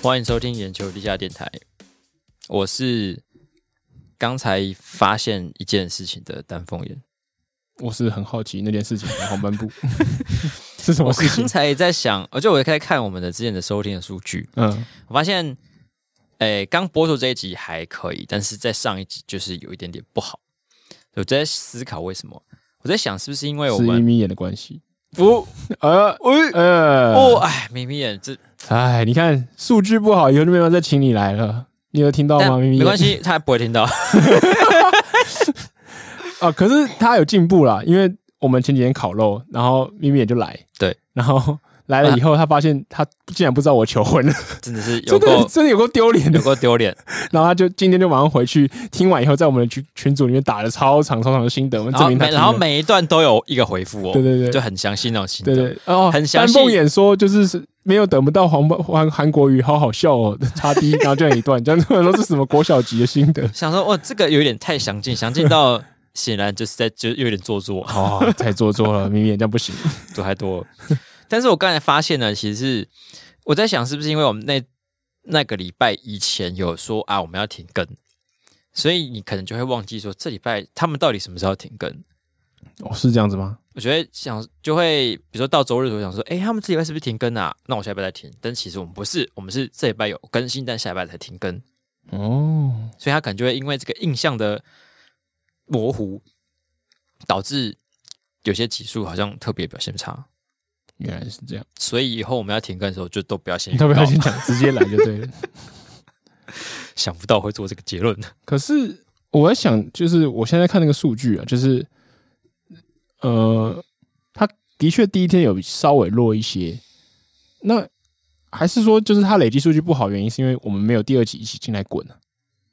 欢迎收听眼球地下电台，我是刚才发现一件事情的丹凤眼。 我是很好奇那件事情的黄斑部是什么事情？ 我刚才在想，就我在看我们的之前的收听的数据，我发现，刚播出这一集还可以，但是在上一集就是有一点点不好。我在思考为什么，我在想是不是因为我们是眯眯眼的关系？ 眯眯眼这， 你看数据不好，以后就没办法再请你来了。你有听到吗？眯眯眼没关系，他不会听到。 可是他有进步啦，因为我们前几天烤肉，然后咪咪也就来， 对， 然后来了以后，他发现他竟然不知道我求婚了， 真的是有够真的有够丢脸的， 有够丢脸。 然后他就今天就马上回去听完以后，在我们的群组里面打了超长的心得，证明他然后每一段都有一个回复哦， 对，就很详细那种心得， 对， 很详细。 丹凤眼说就是没有等不到韩国语，好好笑哦，插低，然后这样一段，这样突然说是什么国小级的心得， 想说这个有点太详尽到。显然就是就有点做作太做作了，明明这样不行， 做太多了。但是我刚才发现呢，其实是我在想，是不是因为我们那个礼拜以前有说我们要停更，所以你可能就会忘记说这礼拜他们到底什么时候停更？ 是这样子吗？ 我觉得就会，比如说到周日的时候想说，他们这礼拜是不是停更啊？那我下礼拜再停。但其实我们不是，我们是这礼拜有更新，但下礼拜才停更。所以他可能就会因为这个印象的模糊，导致有些集数好像特别表现差。 原来是这样， 所以以后我们要停更的时候，就都不要先讲，直接来就对了。 想不到会做这个结论。 可是我在想，就是我现在看那个数据啊，就是他的确第一天有稍微弱一些，那还是说就是他累积数据不好，原因是因为我们没有第二集一起进来滚啊。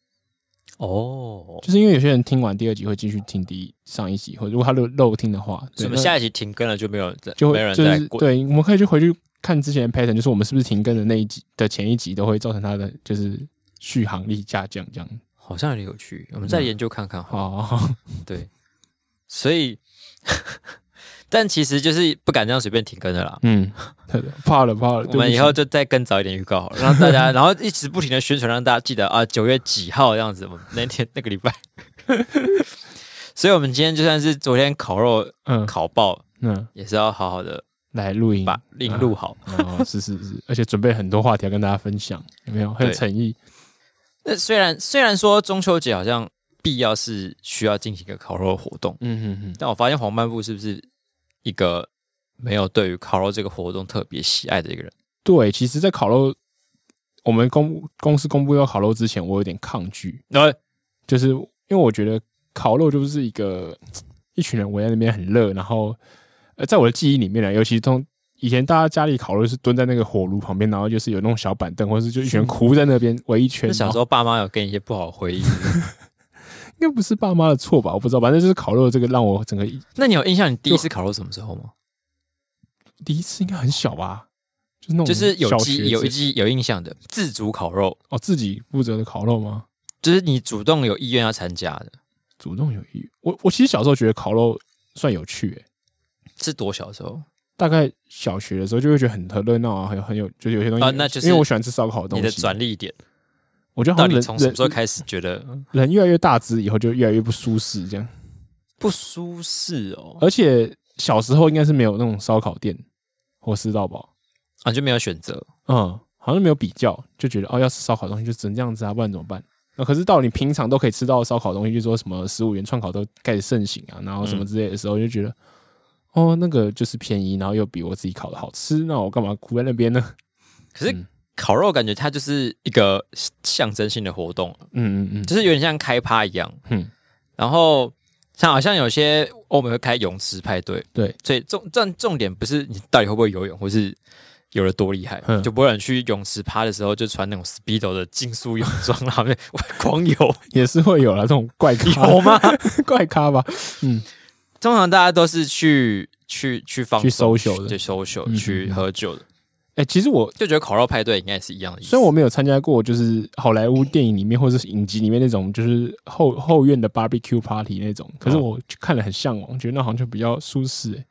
就是因为有些人听完第二集会继续听上一集，或者如果他漏听的话， 什么下一集停更了就没有人再滚。 对，我们可以去回去看之前的 pattern， 就是我们是不是停更的那一集的前一集都会造成他的就是续航力下降，这样好像有点有趣，我们再研究看看。对，所以。但其实就是不敢这样随便停更的啦。 怕了。 我们以后就再更早一点预告好了，让大家，然后一直不停的宣传，让大家记得9月几号这样子。我们那个礼拜，所以我们今天就算是昨天烤肉烤爆，也是要好好的来录音， 把音录好。 是，而且准备很多话题要跟大家分享，有没有很有诚意？ 那虽然说中秋节好像必要是需要进行一个烤肉的活动，但我发现黄斑部是不是一个没有对于烤肉这个活动特别喜爱的一个人？对， 其实在烤肉我们公司公布要烤肉之前，我有点抗拒，就是因为我觉得烤肉就是一群人围在那边很热，然后在我的记忆里面呢，尤其以前大家家里烤肉是蹲在那个火炉旁边，然后就是有那种小板凳，或者是就一群人哭在那边围一圈。 小时候爸妈有给你一些不好的回忆？ 应该不是爸妈的错吧？我不知道，反正就是烤肉这个让我整个…… 那你有印象你第一次烤肉什么时候吗？ 第一次应该很小吧，就是那种就是有印象的自主烤肉自己负责的烤肉吗？ 就是你主动有意愿要参加的， 主动有意愿。我其实小时候觉得烤肉算有趣， 是多小的时候？ 大概小学的时候就会觉得很热闹啊，很有就是有些东西那就是因为我喜欢吃烧烤的东西。 你的转捩点。 我觉得到底从什么时候开始觉得人越来越大只以后就越来越不舒适？这样不舒适哦。 而且小时候应该是没有那种烧烤店或吃到饱就没有选择。 好像没有比较，就觉得要吃烧烤的东西就只能这样子啊，不然怎么办？可是到你平常都可以吃到烧烤的东西，就说什么15元串烤都开始盛行啊，然后什么之类的时候，就觉得那个就是便宜，然后又比我自己烤的好吃，那我干嘛哭在那边呢？ 可是烤肉感觉它就是一个象征性的活动，就是有点像开趴一样，然后像好像有些欧美会开泳池派对， 对， 所以重点不是你到底会不会游泳，或是有了多厉害，就不会有人去泳池趴的时候就穿那种 Speedo 的竞速泳装，然后狂游， 也是会有啦，这种怪咖有吗？ 怪咖吧， 通常大家都是去放松，去 social 的， 去 social 去喝酒的。 其实我就觉得烤肉派对应该也是一样的意思。 虽然我没有参加过，就是好莱坞电影里面或者是影集里面那种，就是后院的 barbecue party 那种，可是我看了很向往，觉得那好像就比较舒适。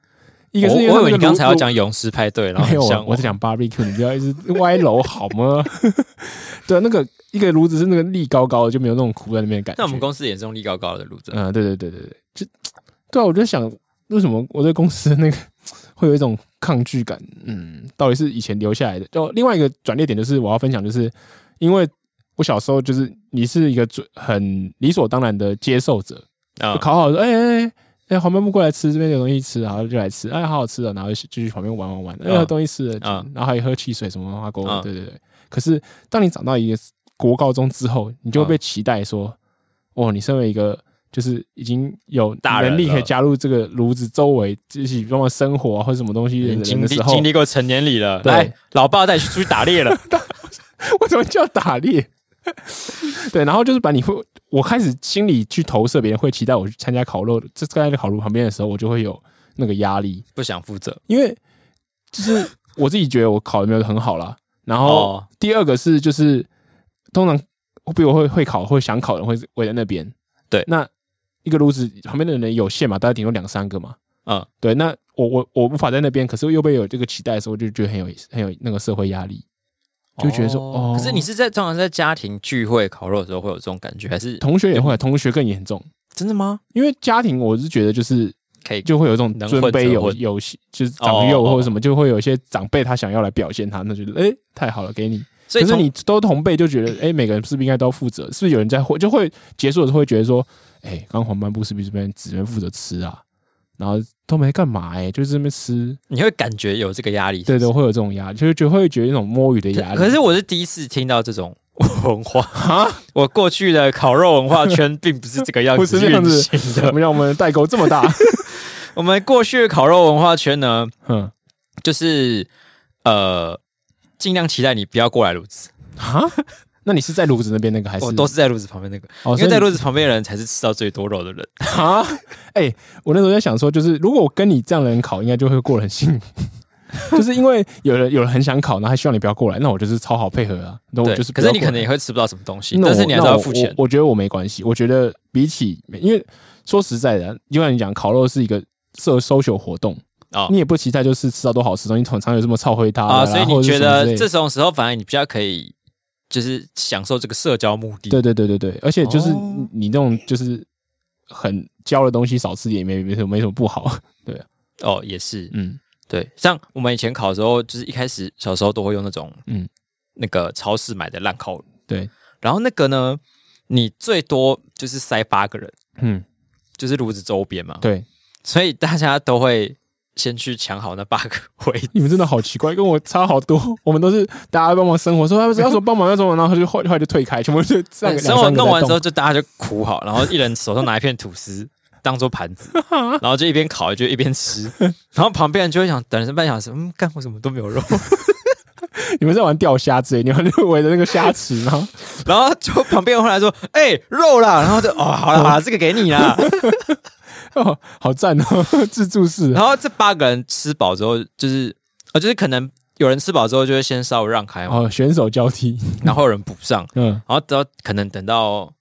一个是因为我以为你刚才要讲勇士派对，然后没有，我在讲 barbecue， 你不要一直歪楼好吗？对，那个一个炉子是那个立高高的，就没有那种苦在那边的感觉。 那我们公司也是用立高高的炉子。 对，就对啊，我就想为什么我对公司那个会有一种抗拒感？到底是以前留下来的？就另外一个转捩点就是我要分享，就是因为我小时候就是你是一个很理所当然的接受者，就考好说黄斑部过来吃，这边有东西吃，然后就来吃，好好吃啊，然后就去旁边玩，有东西吃了，然后还有喝汽水什么麻花锅，对。可是当你长到一个国高中之后，你就会被期待说，你身为一个就是已经有能力可以加入这个炉子周围一起帮忙生活或者什么东西的人的时候， 经历过成年礼了，来，老爸带你出去打猎了。 为什么叫打猎？对，然后就是我开始心里去投射别人会期待我去参加烤肉，这在烤炉旁边的时候，我就会有那个压力， 不想负责， 因为就是我自己觉得我烤的没有很好啦。然后第二个是就是通常比我会烤会想烤的人会围在那边，对，那一个炉子旁边的人有限嘛，大概顶多2-3个嘛，对，那我无法在那边，可是又被有这个期待的时候，我就觉得很有那个社会压力。就觉得说可是你是通常在家庭聚会烤肉的时候会有这种感觉，还是同学也会？同学更严重， 真的吗？ 因为家庭我是觉得就是就会有一种尊卑有就是长幼或者什么，就会有一些长辈他想要来表现他，那觉得太好了给你。可是你都同辈就觉得每个人是不是应该都负责？是不是有人在就会结束的时候会觉得说，刚黄斑部是不是只能负责吃啊？然后都没干嘛就是这边吃， 你会感觉有这个压力是不是？ 对，会有这种压力，就会觉得一种摸鱼的压力。 可是我是第一次听到这种文化我过去的烤肉文化圈并不是这个样子运行的。 我们的代沟这么大。 我们过去的烤肉文化圈呢，就是尽量期待你不要过来炉子那你是在炉子那边那个还是？ 我都是在炉子旁边那个，因为在炉子旁边的人才是吃到最多肉的人。 我那时候在想说，就是如果我跟你这样的人烤，应该就会过得很幸福。就是因为有人很想烤，然后还希望你不要过来，那我就是超好配合啊。 对，可是你可能也会吃不到什么东西，但是你还是要付钱。 我觉得我没关系，我觉得比起，因为说实在的，就像你讲，烤肉是一个social 活动。你也不期待就是吃到多好吃的东西，通常有这么超回答所以你觉得这种时候反而你比较可以就是享受这个社交目的。 对，而且就是你那种就是很焦的东西少吃点也没什么不好。对啊， 也是，对，像我们以前烤的时候，就是一开始小时候都会用那种那个超市买的烂烤炉， 对， 然后那个呢，你最多就是塞8个人，就是炉子周边嘛， 对， 所以大家都会先去抢好那8个位置。 你们真的好奇怪，跟我差好多。我们都是大家帮忙生活，说要什么帮忙要什么，然后后来就退开，全部就这样。 生活弄完之后，就大家就苦好，然后一人手上拿一片吐司当做盘子，然后就一边烤就一边吃，然后旁边人就会想等了半小时，干我什么都没有肉。 你们在玩钓虾之类，你们就围着那个虾池， 然后就旁边人会来说：“肉啦！”然后就好了，这个给你啦。 好赞哦，自助式。 然后这8个人吃饱之后，就是可能有人吃饱之后就会先稍微让开嘛， 选手交替， 然后有人补上，然后可能等到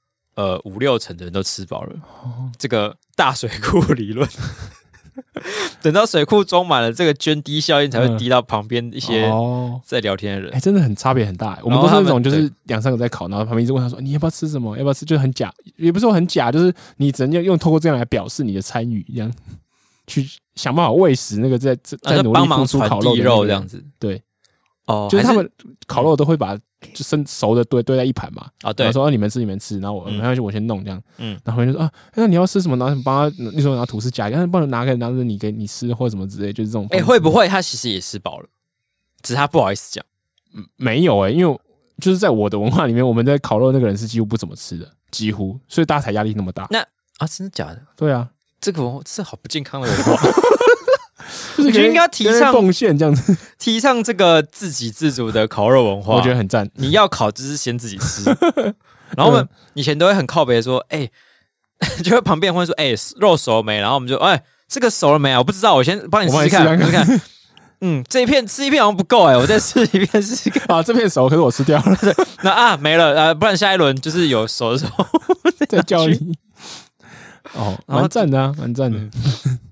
5-6成的人都吃饱了，这个大水库理论。等到水库装满了，这个涓滴效应才会滴到旁边一些在聊天的人。 真的很差别很大。我们都是那种就是2-3个在烤，然后旁边一直问他说：“你要不要吃什么？要不要吃？”就是很假，也不是说很假，就是你只能用透过这样来表示你的参与，这样去想办法喂食那个在努力付出烤肉的这样子。对， 就是他们烤肉都会把就熟的堆在一盘嘛， 对， 然后说你们吃，然后我先弄这样，然后就说那你要吃什么？然后帮他那时候拿吐司夹一个，帮你拿着你给你吃或者什么之类，就是这种。 会不会他其实也吃饱了，只是他不好意思讲？ 没有因为就是在我的文化里面，我们在烤肉那个人是几乎不怎么吃的，几乎，所以大家才压力那么大。 那真的假的？ 对啊， 这个是好不健康的文化。 就是我觉得应该提倡奉献这样子， 提倡这个自给自足的烤肉文化， 我觉得很赞。 你要烤就是先自己吃，然后我们以前都会很靠北说，就会旁边会说，肉熟了没？然后我们就，这个熟了没啊？我不知道，我先帮你试试看。这一片吃一片好像不够我再吃一片试试看。 这片熟，可是我吃掉了。 那没了不然下一轮就是有熟的时候再叫你。蛮赞的蛮赞的。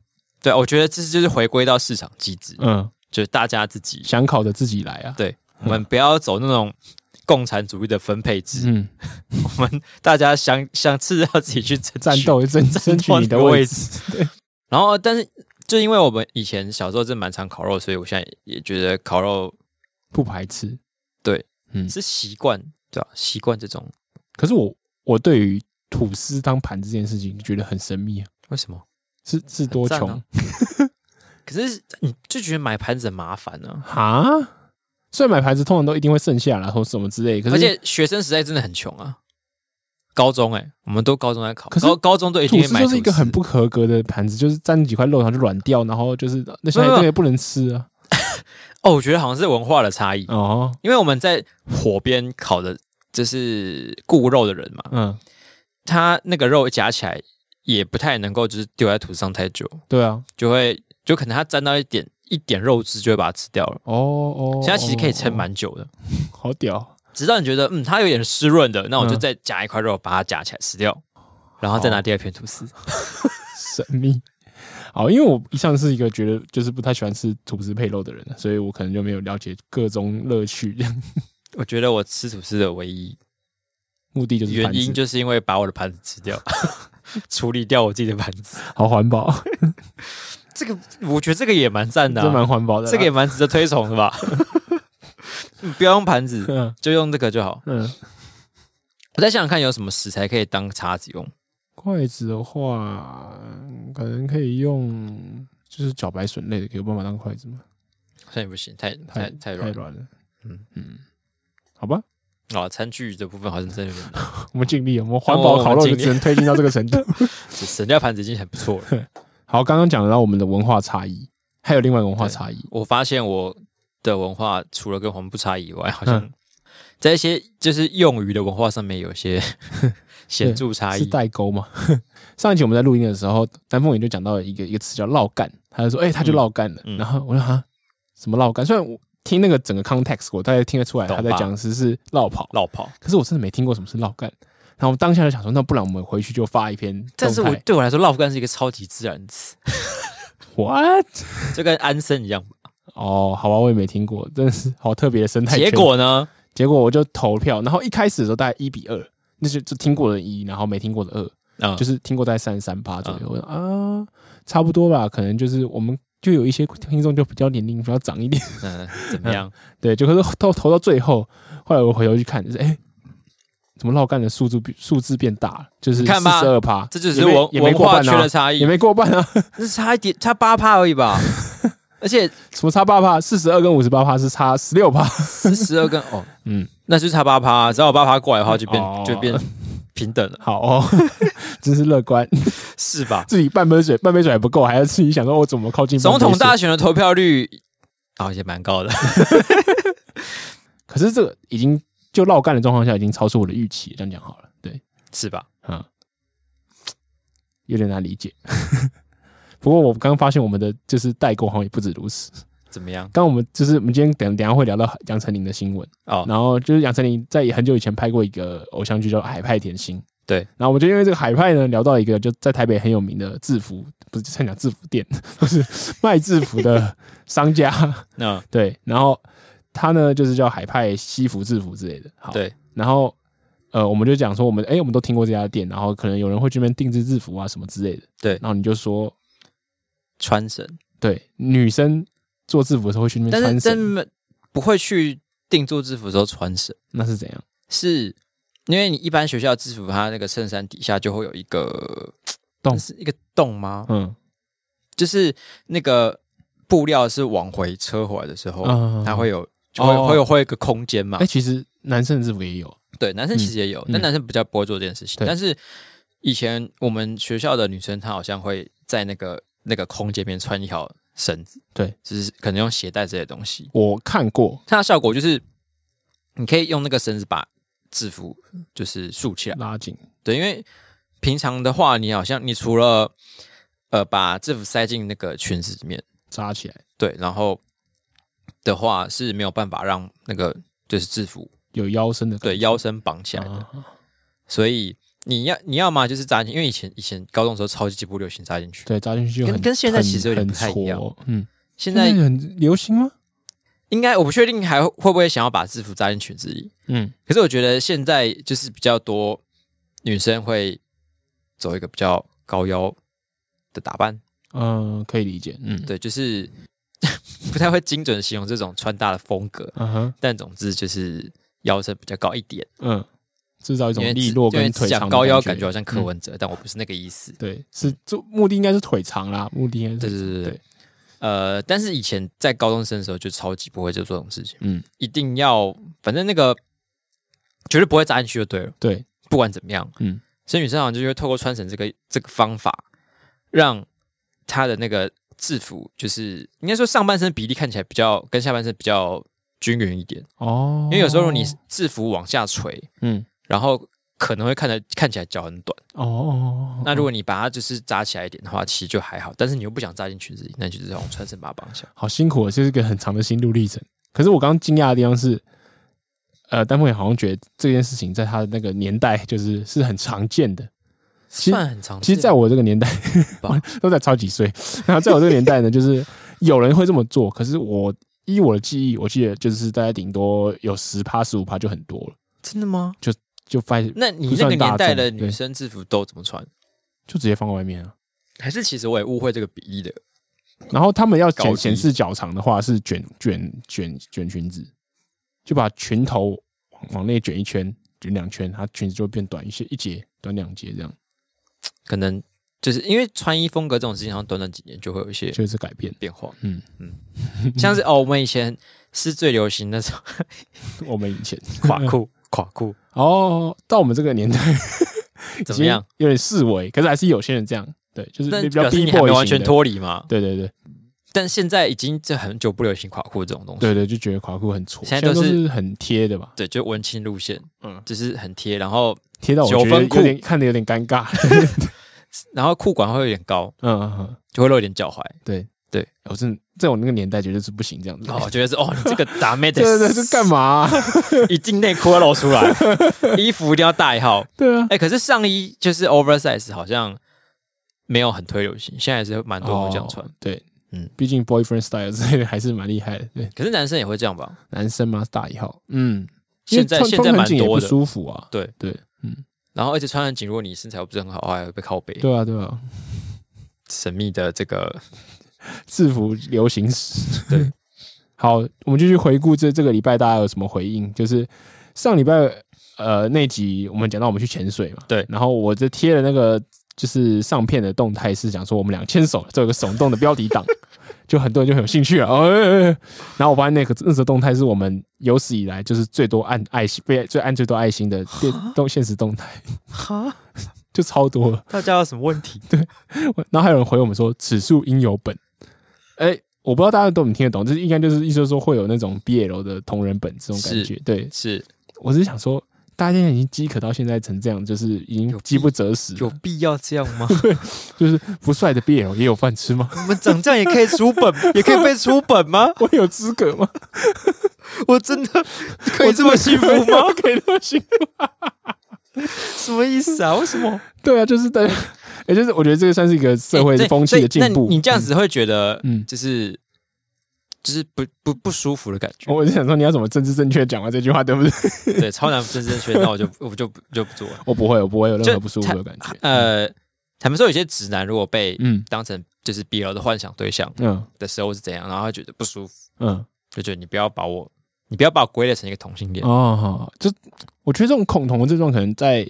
对，我觉得这就是回归到市场机制，就是大家自己想烤的自己来啊。 对，我们不要走那种共产主义的分配制，我们大家想吃要自己去战斗，争取你的位置。对， 然后但是就因为我们以前小时候真蛮常烤肉，所以我现在也觉得烤肉不排斥。 对，是习惯，对吧？习惯这种。 可是我对于吐司当盘子这件事情觉得很神秘啊。 为什么？ 是多穷？ 可是你就觉得买盘子很麻烦呢？ 哈，虽然买盘子通常都一定会剩下啦或什么之类，可是而且学生时代真的很穷啊。高中我们都高中在考，可是高中都一定会买吐司就是一个很不合格的盘子，就是沾几块肉然后就软掉，然后就是那些也不能吃啊。 我觉得好像是文化的差异哦，因为我们在火边烤的，就是顾肉的人嘛，他那个肉夹起来也不太能够就是丢在吐司上太久， 对啊， 就可能他沾到一点肉汁就会把它吃掉了。现在其实可以撑蛮久的， 好屌。 直到你觉得它有点湿润的，那我就再夹一块肉把它夹起来吃掉，然后再拿第二片吐司。 神秘。好，因为我一向是一个觉得就是不太喜欢吃吐司配肉的人，所以我可能就没有了解各种乐趣。 我觉得我吃吐司的唯一目的就是原因，就是因为把我的盘子吃掉，处理掉我自己的盘子， 好环保。 这个我觉得这个也蛮赞的， 这蛮环保的， 这个也蛮值得推崇的吧。不要用盘子，就用这个就好。我再想想看，有什么食材可以当叉子用？ 筷子的话，可能可以用，就是茭白笋类的，有办法当筷子吗？ 好像也不行，太软了。 好吧。 餐具的部分好像真的有点难。 我们尽力，我们环保烤肉就只能推进到这个程度。 省掉盘子已经很不错了。 好，刚刚讲到我们的文化差异，还有另外文化差异。 我发现我的文化除了跟黄不差异以外，好像在一些就是用语的文化上面有些显著差异。 是代沟吗？上一集我们在录音的时候，丹凤眼就讲到一个词叫烙干，他就说他就烙干了。然后我说什么烙干？虽然我听那个整个 context 我大概听得出来他在讲的是烙跑，可是我真的没听过什么是烙干。然后当下就想说，那不然我们回去就发一篇。 但是对我来说，烙干是一个超级自然词。 What？ 就跟安生一样吧。 好吧，我也没听过，真的是好特别的生态圈。 结果呢？ 结果我就投票，然后一开始的时候大概1:2，那就听过的1，然后没听过的2，就是听过大概33%左右。我说差不多吧，可能就是我们就有一些听众就比较年龄比较长一点。 怎么样？ 对，就可是投到最后，后来我回头去看，就是怎么烙干的数字变大了，就是42%， 这就是文化圈的差异， 也没过半啊， 那差一点，差8%而已吧。而且什么差8%，42跟58%是差 16%，12跟那就差8%，只要有8%过来的话，就变平等了。 好真是乐观， 是吧？ 自己半杯水还不够，还要自己想说我怎么靠近总统大选的投票率也蛮高的。 可是这个已经就烙干的状况下，已经超出我的预期，这样讲好了，对， 是吧？ 有点难理解。不过我刚刚发现我们的就是代沟好像也不止如此。 怎么样？ 我们今天等一下会聊到杨丞琳的新闻然后就是杨丞琳在很久以前拍过一个偶像剧叫《海派甜心》， 对， 然后我们就因为这个海派呢聊到一个就在台北很有名的制服，不是在讲制服店，不是卖制服的商家，对，然后他呢就是叫海派西服制服之类的，好， 对， 然后我们就讲说我们都听过这家店，然后可能有人会去那边定制制服啊什么之类的， 对， 然后你就说穿绳，对， 女生做制服的时候会去那边穿绳， 但不会去定做制服的时候穿绳， 那是怎样？ 是因为你一般学校制服，它那个衬衫底下就会有一个洞， 是一个洞吗？就是那个布料是往回车回来的时候，它会有一个空间嘛。 其实男生的制服也有， 对，男生其实也有，但男生比较不会做这件事情。但是以前我们学校的女生，她好像会在那个空间里面穿一条绳子， 对， 就是可能用鞋带这些东西。 我看过， 它的效果就是你可以用那个绳子把制服就是束起来， 拉紧。 对，因为平常的话，你好像你除了把制服塞进那个裙子里面扎起来， 对，然后的话是没有办法让那个就是制服有腰身的， 对，腰身绑起来的。所以你要嘛就是扎进去，因为以前高中的时候超级不流行扎进去， 对，扎进去就跟现在其实有点不太一样。现在很流行吗？ 应该我不确定还会不会想要把制服扎进裙子里。可是我觉得现在就是比较多女生会走一个比较高腰的打扮。 可以理解。 对，就是不太会精准形容这种穿搭的风格。但总之就是腰身比较高一点。 制造一种利落跟腿长的高腰感觉好像柯文哲，但我不是那个意思。 对，是目的应该是腿长啦，目的应该是对。但是以前在高中生的时候就超级不会做这种事情。一定要反正那个绝对不会扎进去就对了。 对， 不管怎么样。所以女生好像就会透过穿绳这个方法，让她的那个制服就是应该说上半身比例看起来比较跟下半身比较均匀一点。因为有时候如果你制服往下垂，然后可能会看起来脚很短。那如果你把它就是扎起来一点的话，其实就还好。但是你又不想扎进裙子里，那你就是用穿绳把它绑起来。 好辛苦，这是一个很长的心路历程。可是我刚刚惊讶的地方是，丹凤眼好像觉得这件事情在他的那个年代是很常见的， 算很常见。 其实在我这个年代都在超几岁，然后在我这个年代呢，就是有人会这么做。可是依我的记忆，我记得就是大概顶多有10%、15%就很多了。 真的吗？ 就发现， 那你那个年代的女生制服都怎么穿？ 就直接放在外面啊？ 还是其实我也误会这个比例的？ 然后他们要显示脚长的话，是卷裙子，就把裙头往内卷一圈，卷2圈，它裙子就会变短一截，短2截这样。 可能就是因为穿衣风格这种事情，好像短短几年就会有一些就是改变化。像是我们以前是最流行那种， 我们以前垮裤到我们这个年代怎么样？ 有点式微，可是还是有些人这样。对，就是比较逼迫型的， 表示你还没完全脱离嘛。 对。 但现在已经很久不流行垮裤这种东西。 对，就觉得垮裤很挫， 现在都是很贴的吧？ 对，就文青路线，就是很贴，然后贴到我觉得看得有点尴尬。 然后裤管会有点高，就会露一点脚踝。对， 我真在我那个年代绝对是不行这样子。 我觉得是你这个打妹的， 对，这干嘛？ 一进内裤要露出来，衣服一定要大一号。 对啊， 可是上衣就是 oversize 好像没有很推流行，现在还是蛮多人会这样穿。 对，毕竟 boyfriend style 之类的还是蛮厉害的。对， 可是男生也会这样吧？ 男生吗？大一号。 现在蛮多的， 不舒服啊。 对，然后而且穿很紧，如果你身材不是很好，还会被靠背。 对啊。 神秘的这个制服流行史。 对， 好，我们继续回顾这个礼拜大家有什么回应？就是上礼拜那集我们讲到我们去潜水嘛， 对， 然后我就贴了那个就是上片的动态是讲说我们俩牵手，这有个手动的标题党，就很多人就很有兴趣了。然后我发现那则动态是我们有史以来就是最多按爱心、最多爱心的现实动态。就超多了， 大家有什么问题？ 对，然后还有人回我们说此处应有本。我不知道大家都能听得懂，就是应该就是意思说会有那种 BL 的同人本这种感觉。对， 是我只是想说，大家现在已经饥渴到现在成这样，就是已经饥不择食， 有必要这样吗？ 对，就是不帅的 BL 也有饭吃吗？ 我们长这样也可以出本，也可以被出本吗？ 我有资格吗？ 我真的可以这么幸福吗？ 可以这么幸福？ 什么意思啊？为什么？ 对啊，就是就是我觉得这个算是一个社会风气的进步。 那你这样子会觉得，就是不舒服的感觉。 我就想说，你要怎么政治正确讲完这句话，对不对？ 对，超难政治正确，那我就不做了。 我不会有任何不舒服的感觉。 他们说有些直男如果被当成就是 BL 的幻想对象的时候是怎样，然后他觉得不舒服，就觉得你不要把我归类成一个同性恋。 就我觉得这种恐同的症状可能在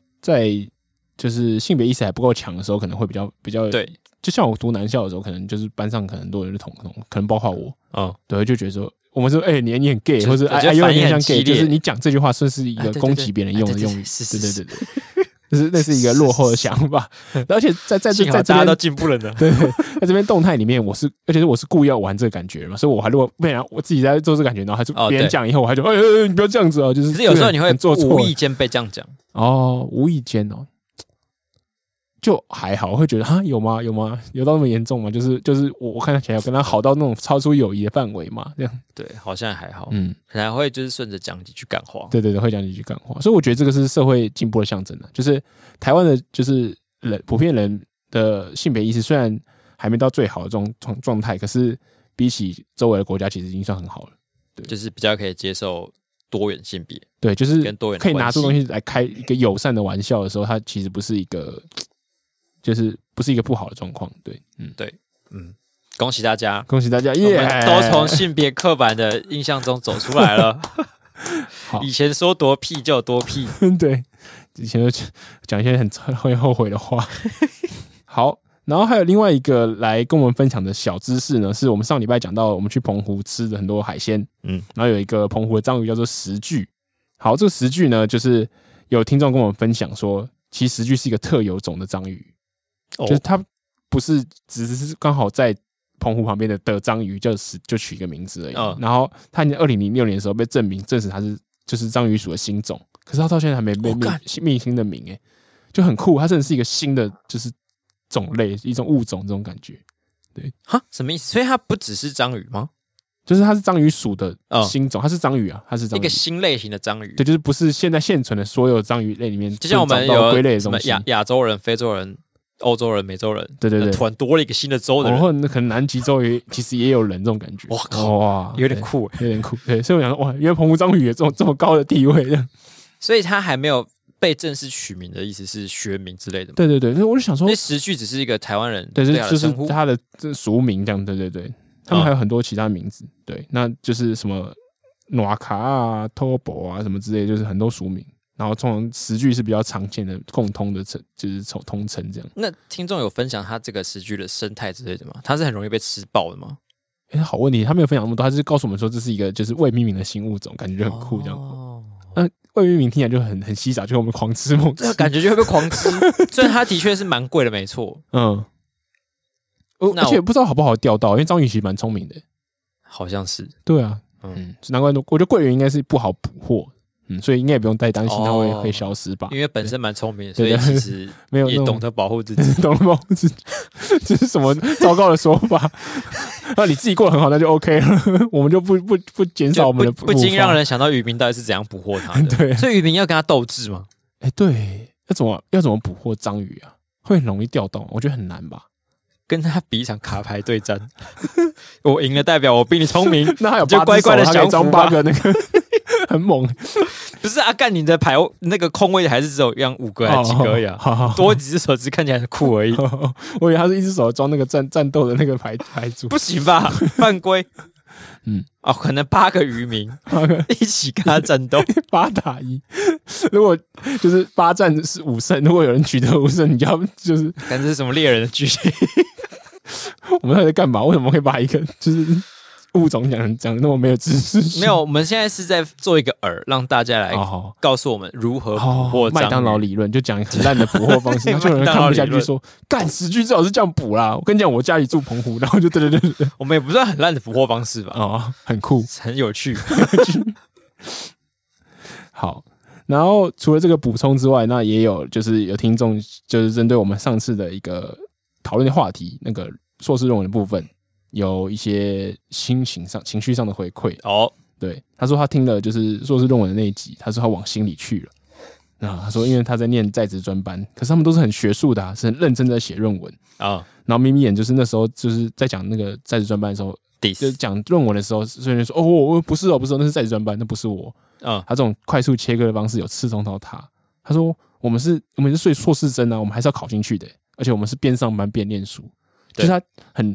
就是性别意识还不够强的时候，可能会比较对。 就像我读男校的时候，可能就是班上可能很多人是同，可能包括我，对，就觉得说我们说你很 gay， 或者有点像 gay， 就是你讲这句话算是一个攻击别人用的用语，对，就是那是一个落后的想法，而且在这边大家都进步了呢。 对，在这边动态里面，而且我是故意要玩这个感觉嘛，所以我还如果被人我自己在做这个感觉，然后还是别人讲以后，我还就你不要这样子哦，就是。 可是有时候你会无意间被这样讲无意间哦。 就还好，会觉得哈有吗？有到那么严重吗？就是我看起来有跟他好到那种超出友谊的范围嘛，这样对，好像还好，可能会就是顺着讲几句干话， 对，会讲几句干话，所以我觉得这个是社会进步的象征啊，就是台湾的，就是普遍人的性别意识虽然还没到最好的这种状态，可是比起周围的国家，其实已经算很好了，对， 就是比较可以接受多元性别， 对，就是跟多元可以拿出东西来开一个友善的玩笑的时候，它其实不是一个。就是不是一个不好的状况，对， 对，恭喜大家， 耶！ 我们都从性别刻板的印象中走出来了。以前说多屁就多屁， 对，以前就讲一些很会后悔的话。好，然后还有另外一个来跟我们分享的小知识呢，是我们上礼拜讲到我们去澎湖吃的很多海鲜，然后有一个澎湖的章鱼叫做石巨。好，这个石巨呢，就是有听众跟我们分享说，其实石巨是一个特有种的章鱼。就是它不是只是刚好在澎湖旁边的章鱼就取一个名字而已，然后它在2006年的时候被证实它是就是章鱼属的新种，可是它到现在还没被命新的名，就很酷，它真的是一个新的就是种类，一种物种这种感觉。对， 哈，什么意思？所以它不只是章鱼吗？ 就是它是章鱼属的新种，它是章鱼啊，它是章鱼一个新类型的章鱼。 对，就是不是现在现存的所有章鱼类里面， 就像我们有归类的东西， 亚洲人、非洲人。欧洲人、美洲人， 对， 突然多了一个新的洲的人， 或者可能南极洲其实也有人这种感觉。 哇，有点酷， 有点酷。对，所以我想说，哇，原来澎湖章鱼有这么高的地位，这样。 所以它还没有被正式取名的意思是学名之类的吗？ 对，所以我就想说， 那石巨只是一个台湾人对，就是他的俗名这样。对，他们还有很多其他名字，对，那就是什么诺卡啊、托博啊什么之类，就是很多俗名。然后通常石巨是比较常见的共通的就是通称这样。 那听众有分享他这个石巨的生态之类的吗？它是很容易被吃爆的吗？ 好问题，他没有分享那么多，他是告诉我们说这是一个就是未命名的新物种，感觉就很酷这样。那未命名听起来就很稀少，就我们狂吃猛吃， 感觉就会被狂吃。所以它的确是蛮贵的，没错。 而且不知道好不好钓到，因为章鱼其实蛮聪明的， 好像是。 对啊，难怪我觉得桂圆应该是不好捕获。所以应该也不用太担心它会消失吧， 因为本身蛮聪明的，所以其实没有也懂得保护自己， 懂得保护自己，这是什么糟糕的说法？那你自己过得很好，那就 OK 了，我们就不减少我们的不禁让人想到渔民到底是怎样捕获它的。 对， 所以渔民要跟他斗智吗？ 对，要怎么捕获章鱼啊？会很容易钓到吗？我觉得很难吧。 跟他比一场卡牌对战，我赢了代表我比你聪明， 那还有就乖乖的降服吧。 8个那个很猛， 不是啊？干你的牌那个空位还是只有5个还是几个而已啊？多几只手指看起来很酷而已。 我以为他是一只手装那个战斗的那个牌组， 不行吧？犯规。可能8个渔民一起跟他战斗 ，8打1。如果就是8战是5胜，如果有人取得5胜，你就要就是看这是什么猎人的剧情。 我们在干嘛？为什么会把一个就是物种讲得那么没有知识？ 没有，我们现在是在做一个让大家来告诉我们如何捕获章鱼。 麦当劳理论就讲很烂的捕获方式，就有人看不下去说：“干石巨最好是这样捕啦！”我跟你讲，我家里住澎湖，然后就对， 我们也不算很烂的捕获方式吧？ 很酷， 很有趣。 好。然后除了这个补充之外，那也有就是有听众就是针对我们上次的一个讨论的话题，那个硕士论文的部分，有一些情绪上的回馈。对，他说他听了就是硕士论文的那一集，他说他往心里去了。那他说，因为他在念在职专班，可是他们都是很学术的，是很认真在写论文然后眯眯眼就是那时候就是在讲那个在职专班的时候，就是讲论文的时候，所以就说我不是那是在职专班，那不是我。他这种快速切割的方式有刺痛到他。他说我们是硕士生啊，我们还是要考进去的，而且我们是边上班边念书。就是他很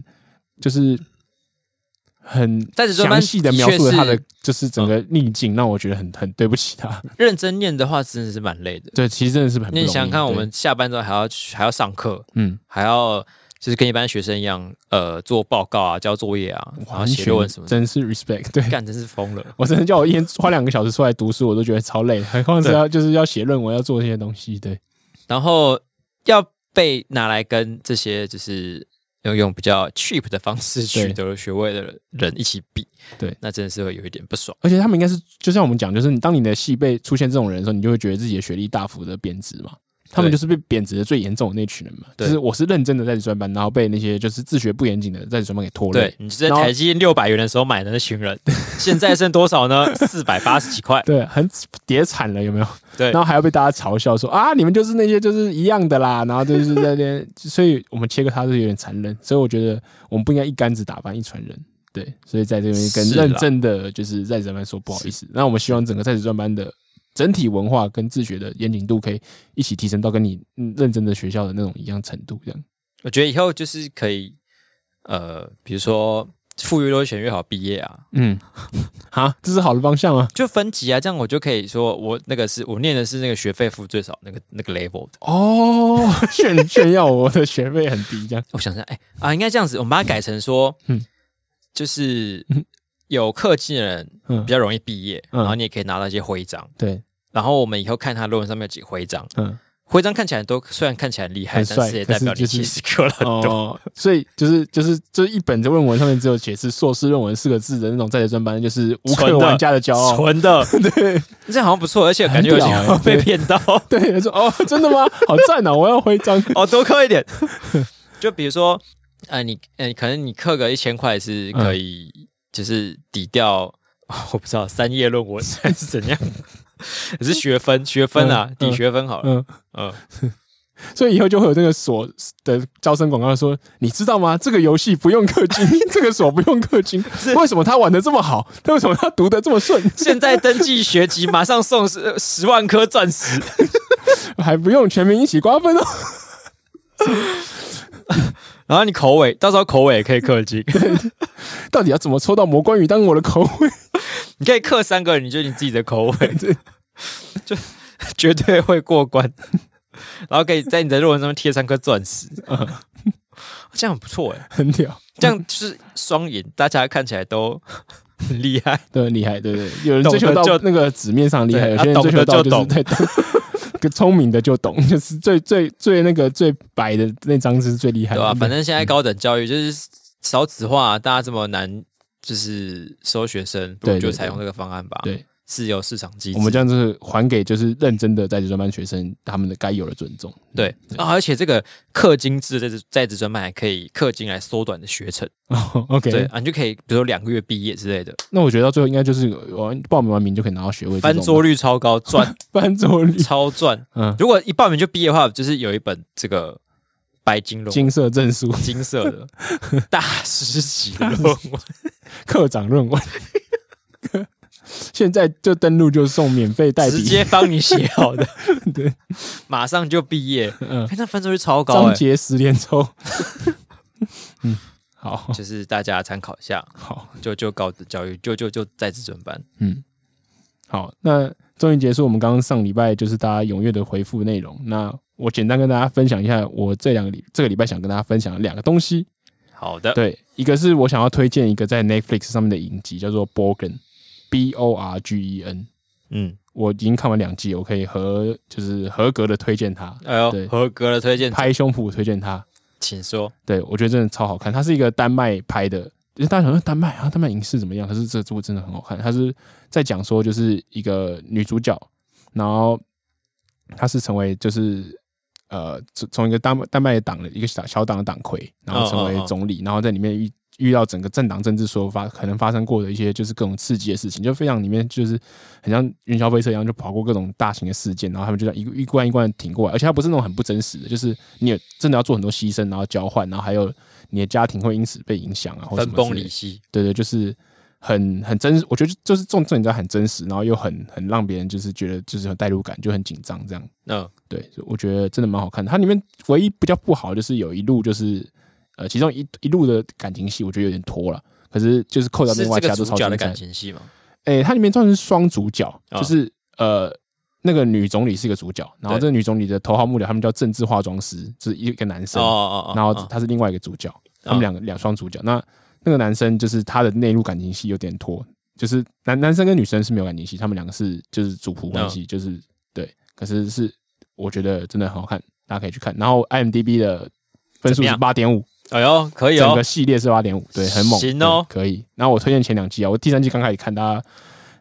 详细的描述了他的就是整个逆境，让我觉得很对不起他。 认真念的话真的是蛮累的。 对，其实真的是很不容易。 你想想看，我们下班之后还要上课，还要就是跟一般学生一样，做报告啊，交作业啊，然后写论文什么的， 真是 respect。对， 干真是疯了。 我真的叫我一天花2个小时出来读书，我都觉得超累，何况是要写论文，要做这些东西。对， 然后要被拿来跟这些就是用比较 cheap 的方式取得了学位的人一起比， 对， 那真的是会有一点不爽。 而且他们应该是就像我们讲，就是当你的系辈出现这种人的时候，你就会觉得自己的学历大幅的贬值嘛。 他们就是被贬值的最严重的那群人嘛。就是我是认真的在职专班，然后被那些就是自学不严谨的在职专班给拖累。 对，你在台积电600元的时候买的那群人，现在剩多少呢？480几块。 对，很跌惨了，有没有？ 对， 然后还要被大家嘲笑说啊，你们就是那些就是一样的啦，然后就是在那边，所以我们切割他是有点残忍，所以我觉得我们不应该一竿子打翻一船人。对，所以在这边跟认真的就是在职专班说不好意思。那我们希望整个在职专班的整体文化跟自学的严谨度可以一起提升到跟你认真的学校的那种一样程度，这样。 我觉得以后就是可以，比如说付越多钱越好毕业啊。 这是好的方向啊。 就分级啊，这样我就可以说我念的是那个学费付最少那个 level 的。 哦，炫耀我的学费很低，这样。 我想想，应该这样子，我们把它改成说，就是有氪金的人比较容易毕业，然后你也可以拿到一些徽章。 对， 然后我们以后看他论文上面有几个徽章，徽章看起来虽然看起来很厉害，但是也代表你其实氪了很多。 所以就是一本的论文上面只有写是硕士论文4个字的那种在职专班，就是无氪玩家的骄傲， 纯的。对，这样好像不错，而且感觉有些人被骗到。 对，说真的吗？好赞啊！我要徽章。 多氪一点。就比如说，你可能你氪个1000块是可以，就是抵掉，我不知道3页论文还是怎样。可是学分啊，抵学分好了。 所以以后就会有这个所的招生广告说，你知道吗？这个游戏不用氪金，这个所不用氪金。为什么他玩得这么好？为什么他读得这么顺？ 现在登记学籍，马上送10万颗钻石， 还不用全民一起瓜分哦。 然后你到时候口尾也可以氪金。 到底要怎么抽到魔关羽当我的口尾？ 你可以氪3个人，你就你自己的口尾，就绝对会过关。然后可以在你的论文上面贴3颗钻石，这样很不错很屌。 这样就是双赢，大家看起来都很厉害， 对，很厉害，对。有人追求到那个纸面上厉害，有些人追求到就是在懂。聪明的就懂，就是最那个最白的那张是最厉害的， 对吧？反正现在高等教育就是少子化，大家这么难就是收学生，不如就采用这个方案吧。对，自由市场机制， 我们这样子还给就是认真的在职专班学生他们的该有的尊重。 对而且这个氪金制在职专班还可以氪金来缩短的学程。 OK， 对你就可以比如说2个月毕业之类的。 那我觉得到最后应该就是报名完名就可以拿到学位， 翻桌率超高，赚翻桌率超赚。如果一报名就毕业的话，就是有一本这个白金论文， 金色证书， 金色的大师级的论文， 课长论文。现在就登录就送免费代笔， 直接帮你写好的。 对， 马上就毕业。那翻桌率超高， 张杰10连抽。好， 就是大家参考一下。 好， 就高等教育，就在职专班。 好，那终于结束我们刚刚上礼拜就是大家踊跃的回复内容。那我简单跟大家分享一下，我这个礼拜想跟大家分享的2个东西。 好的， 对，一个是我想要推荐一个在 Netflix 上面的影集，叫做 Borgen。BORGEN。我已经看完2季，我可以就是合格的推荐它。 对，合格的推荐， 拍胸脯推荐它。 请说。 对，我觉得真的超好看，它是一个丹麦拍的。大家想说丹麦影视怎么样？可是这部真的很好看。它是在讲说，就是一个女主角，然后她是成为就是从一个丹麦党的一个小党的党魁，然后成为总理，然后在里面遇到整个政党政治所有可能发生过的一些就是各种刺激的事情，就非常里面就是很像云霄飞车一样，就跑过各种大型的事件，然后他们就这样一关一关的挺过来，而且它不是那种很不真实的，就是你也真的要做很多牺牲，然后交换，然后还有你的家庭会因此被影响啊，或分崩离析。对， 就是很真实，我觉得就是重点在很真实，然后又很让别人就是觉得就是很代入感，就很紧张这样。对，我觉得真的蛮好看的。它里面唯一比较不好就是有一路就是其中一路的感情戏，我觉得有点拖了。可是就是扣掉另外其他都超精彩。是这个主角的感情戏吗？ 它里面算是双主角，就是那个女总理是一个主角，然后这个女总理的头号幕僚他们叫政治化妆师，就是一个男生，然后他是另外一个主角，他们两双主角。那个男生就是他的内路感情戏有点拖，就是男生跟女生是没有感情戏，他们2个是就是主仆关系，就是对。可是我觉得真的很好看，大家可以去看。然后 IMDB 的分数是 8.5。 哎呦，可以哦！ 整个系列是 8.5， 对，很猛， 行哦， 可以。然后我推荐前2季啊，我第3季刚开始看，大家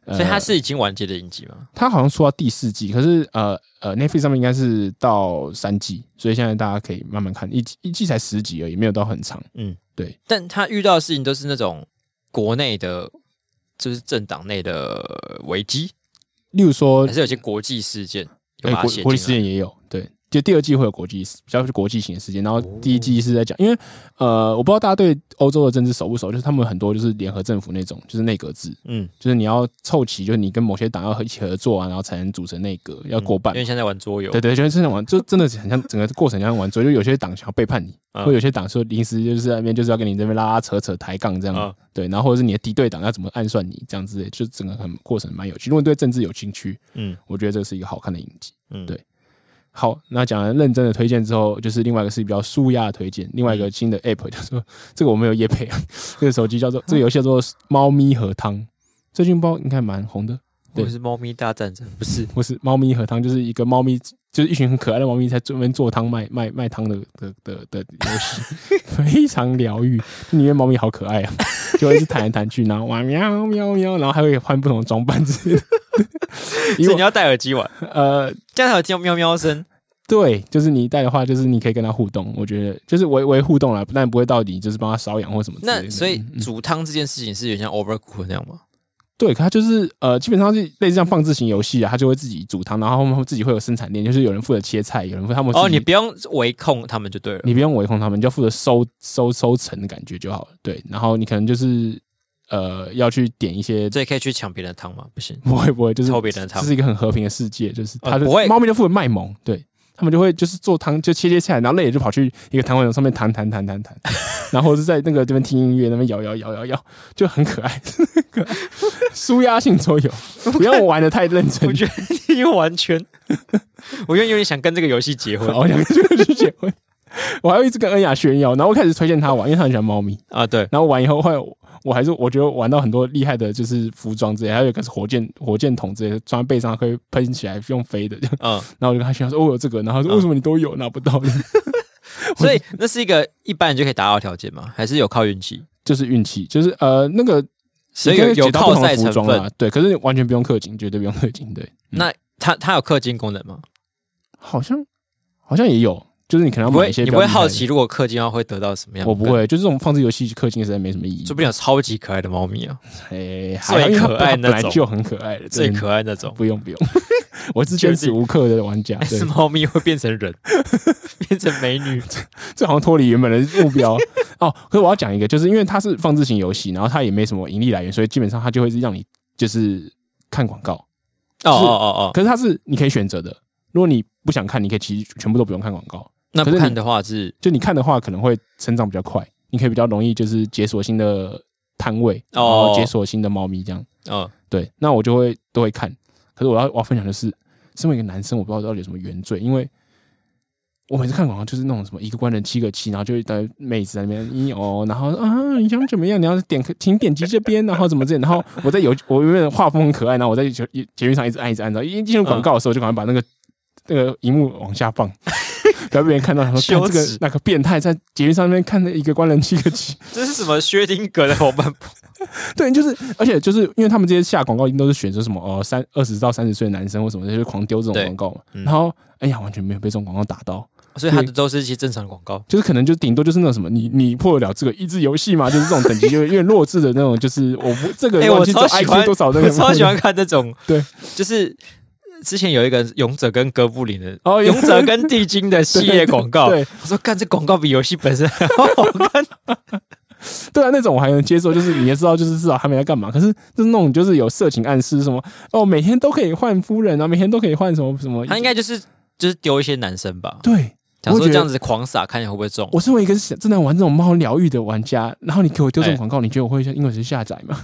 所以它是已经完结的影集吗？ 它好像出到第4季，可是Netflix 上面应该是到3季，所以现在大家可以慢慢看，一季才10集而已，没有到很长。对。 但他遇到的事情都是那种国内的，就是政党内的危机， 例如说还是有些国际事件有把它写进来。 国际事件也有，对。就第2季会有比较国际型的事件，然后第1季是在讲，因为我不知道大家对欧洲的政治熟不熟，就是他们很多就是联合政府那种，就是内阁制，就是你要凑齐，就是你跟某些党要一起合作啊，然后才能组成内阁，要过半。 因为现在玩桌游， 对，就是现在玩，就真的很像整个过程像玩桌游，就有些党想要背叛你，或有些党说临时就是在那边就是要跟你这边拉扯抬杠这样，对，然后或者是你的敌对党要怎么暗算你这样之类，就整个过程蛮有趣。如果你对政治有兴趣，我觉得这是一个好看的影集，对。好，那讲完认真的推荐之后，就是另外一个是比较舒压的推荐，另外一个新的 App 叫做这个我没有业配啊，这个手机叫做这个游戏叫做猫咪和汤，最近不知道应该蛮红的。 对，是猫咪大战争，不是猫咪和汤，就是一个猫咪，就是一群很可爱的猫咪在专门做汤卖汤的游戏，非常疗愈。里面猫咪好可爱啊，就会是弹来弹去，然后哇喵喵喵，然后还会换不同的装扮之类的。 所以你要戴耳机玩，这样才有听到喵喵声。 对，就是你戴的话，就是你可以跟它互动。我觉得就是微互动啦，但不会到底就是帮它瘙痒或什么之类的。 那所以煮汤这件事情是有点像 Overcooked 那样吗？ 对，可它就是基本上是类似像放置型游戏啊，它就会自己煮汤，然后他们自己会有生产链，就是有人负责切菜，有人他们你不用围控他们就对了， 你不用围控他们，你就负责收成的感觉就好了。对，然后你可能就是要去点一些， 这可以去抢别人的汤吗？不行， 不会，就是偷别人的汤， 这是一个很和平的世界，就是它不会， 猫咪就负责卖萌，对。他们就会就是做汤，就切菜，然后累了就跑去一个弹簧上面弹，然后是在那个这边听音乐，那边摇，就很可爱，舒压性桌游，不要玩得太认真。 我觉得你完全，我有点想跟这个游戏结婚， 我想跟这个游戏结婚。我还会一直跟恩雅炫耀，然后我开始推荐他玩，因为他很喜欢猫咪啊。对， 然后玩以后我觉得玩到很多厉害的，就是服装之类，还有一个是火箭筒之类的，装在背上可以喷起来用飞的。然后我就跟他炫耀说：“我有这个。”然后他说：“为什么你都有拿不到？” 所以那是一个一般人就可以达到条件吗？还是有靠运气？ 就是运气，就是那个， 所以有靠赛成分， 对，可是完全不用氪金，绝对不用氪金。对， 那它有氪金功能吗？ 好像也有。就是你可能要买一些， 你不会好奇如果氪金的话会得到什么样的？ 我不会，就这种放置游戏氪金实在没什么意义。 说不定有超级可爱的猫咪啊， 最可爱那种， 本来就很可爱的， 最可爱那种。 不用，我是坚持无氪的玩家。 是猫咪会变成人，变成美女， 这好像脱离原本的目标哦。可是我要讲一个，就是因为它是放置型游戏，然后它也没什么盈利来源，所以基本上它就会是让你就是看广告。可是它是你可以选择的，如果你不想看，你可以其实全部都不用看广告。 那不看的话就你看的话可能会成长比较快，你可以比较容易就是解锁新的摊位，然后解锁新的猫咪这样。对，那我都会看。可是我要分享的是，身为一个男生，我不知道到底有什么原罪，因为我每次看广告就是那种什么一个官人7个7，然后就一堆妹子在那边然后你想怎么样？你要请点击这边，然后怎么这样？然后我原本画风很可爱，然后我在捷运上一直按，然后一进入广告的时候就赶快把那个荧幕往下放。不要被人看到，说看这个那个变态在捷运上面看了一个官人7个7， 这是什么薛定谔的伙伴？ 对，就是而且就是因为他们这些下广告一定都是选择什么20到30岁的男生或什么，就是狂丢这种广告嘛。然后完全没有被这种广告打到， 所以它都是一些正常的广告， 就是可能就顶多就是那种什么你破得了这个益智游戏嘛，就是这种等级就有点弱智的那种，就是我不这个我超喜欢多少那个， 我超喜欢看这种， 对， 就是。之前有一个勇者跟哥布林的勇者跟地精的系列广告，我说干这广告比游戏本身还好看。 对啊，那种我还能接受，就是你也知道，就是至少他们在干嘛。可是就是那种就是有色情暗示，什么每天都可以换夫人啊，每天都可以换什么什么， 他应该就是丢一些男生吧？ 对， 想说这样子狂撒，看你会不会中。 我身为一个正在玩这种猫疗愈的玩家，然后你给我丢这种广告，你觉得我会因为是下载吗？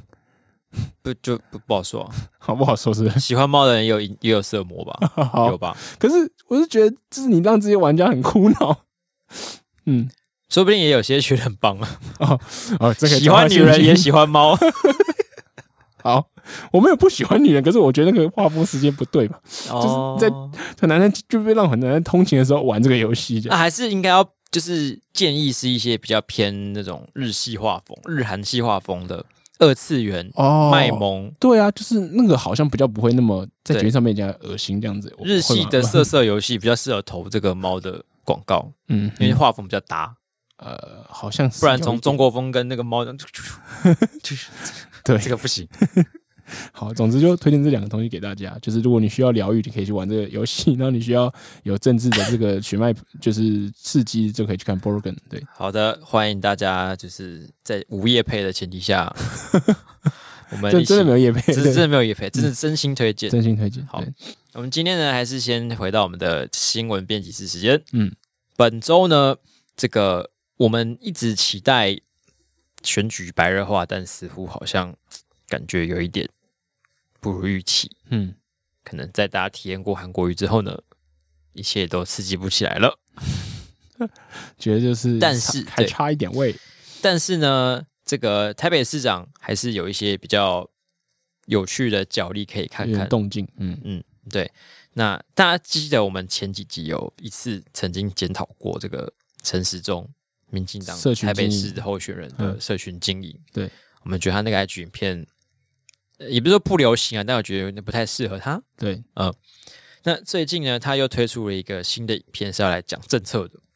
不好说啊， 好不好说是？ 喜欢猫的人也有色魔吧？有吧？ 可是我是觉得，就是你让这些玩家很苦恼。 说不定也有些觉得很棒啊。 这个喜欢女人也喜欢猫。 好，我没有不喜欢女人，可是我觉得那个画风时间不对嘛。就是在男生就被让很多人通勤的时候玩这个游戏， 还是应该要就是建议是一些比较偏那种日系画风、日韩系画风的。 二次元卖萌。 对啊，就是那个好像比较不会那么在节目上面讲恶心这样子。 日系的色色游戏比较适合投这个猫的广告，因为画风比较搭。 好像是， 不然从中国风跟那个猫对， 这个不行。 好，总之就推荐这2个东西给大家。就是如果你需要疗愈，你可以去玩这个游戏；然后你需要有政治的这个血脉，就是刺激，就可以去看 Borgen。对， 好的，欢迎大家就是在无业配的前提下，我们真的没有业配， 真的没有业配，这是真心推荐， 真心推荐。 好，我们今天呢，还是先回到我们的新闻编辑室时间。本周呢，这个我们一直期待选举白热化，但似乎好像感觉有一点不如预期。可能在大家体验过韩国瑜之后呢，一切都刺激不起来了。 觉得就是， 但是还差一点味。 但是呢，这个台北市长还是有一些比较有趣的角力可以看看动静。 对。那大家记得我们前几集有一次曾经检讨过这个陈时中民进党台北市候选人的社群经营。 对， 我们觉得他那个 IG 影片，也不是说不流行啊，但我觉得有点不太适合他。 对， 那最近呢，他又推出了一个新的影片，是要来讲政策的。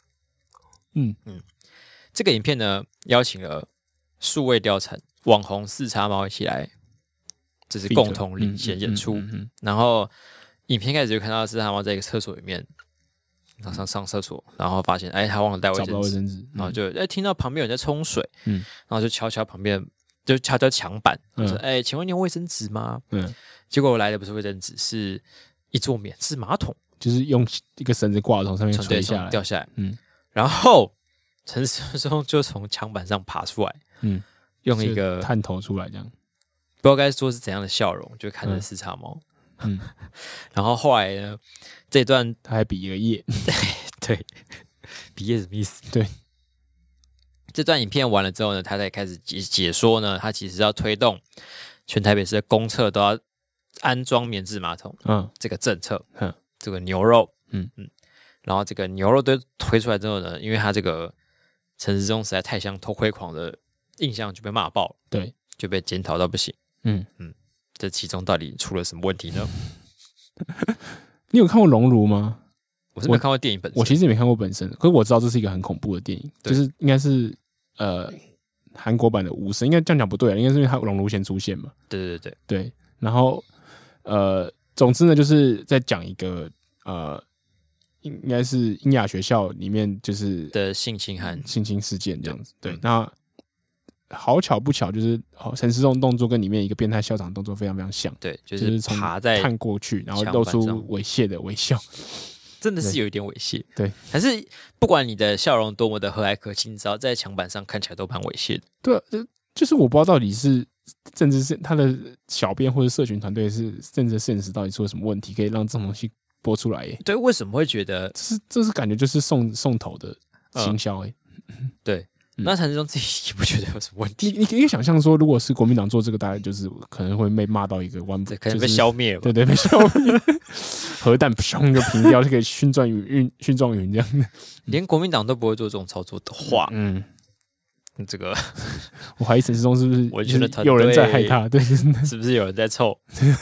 这个影片呢，邀请了数位貂蝉、网红四叉猫一起来，这是共同领衔演出。然后影片开始就看到四叉猫在一个厕所里面上厕所，然后发现他忘了带卫生纸，然后就听到旁边有人在冲水，然后就敲敲旁边，就敲敲墙板，说请问你有卫生纸吗？结果来的不是卫生纸，是一座免治马桶， 就是用一个绳子挂从上面垂下来， 掉下来。然后陈时中就从墙板上爬出来，用一个探头出来，这样不知道该说是怎样的笑容，就看着四叉猫。然后后来呢，这段他还比一个耶， 对，比耶什么意思？ 对， 这段影片完了之后呢，他才开始解说呢，他其实要推动全台北市的公厕都要安装免治马桶，这个政策，这个牛肉，然后这个牛肉堆推出来之后呢，因为他这个陈时中实在太像偷窥狂的印象，就被骂爆了， 对， 就被检讨到不行，这其中到底出了什么问题呢？ 你有看过《熔炉》吗？ 我是没看过电影本身， 我其实也没看过本身，可是我知道这是一个很恐怖的电影，就是应该是韩国版的《无声》，应该这样讲不对，应该是因为它《熔炉》先出现嘛。对，然后总之呢，就是在讲一个应该是英雅学校里面就是的性侵事件这样子。对，那好巧不巧，就是陈时中动作跟里面一个变态校长动作非常非常像。 对，就是爬在看过去，然后露出猥亵的微笑， 真的是有一点猥亵。 对， 但是不管你的笑容多么的和蔼可亲，只要在墙板上看起来都蛮猥亵的。 对，就是我不知道到底是政治是他的小编或者社群团队是政治现实到底出了什么问题，可以让这种东西播出来耶？ 对，为什么会觉得这是感觉就是送头的行销耶？ 对。那陈时中自己也不觉得有什么问题。 你可以想象说，如果是国民党做这个，大概就是可能会被骂到一个可能被消灭了。 对，被消灭，核弹砰就平掉，就可以蕈状云这样的。 连国民党都不会做这种操作的话，这个我怀疑陈时中是不是我觉得有人在害他？对， 是不是有人在凑？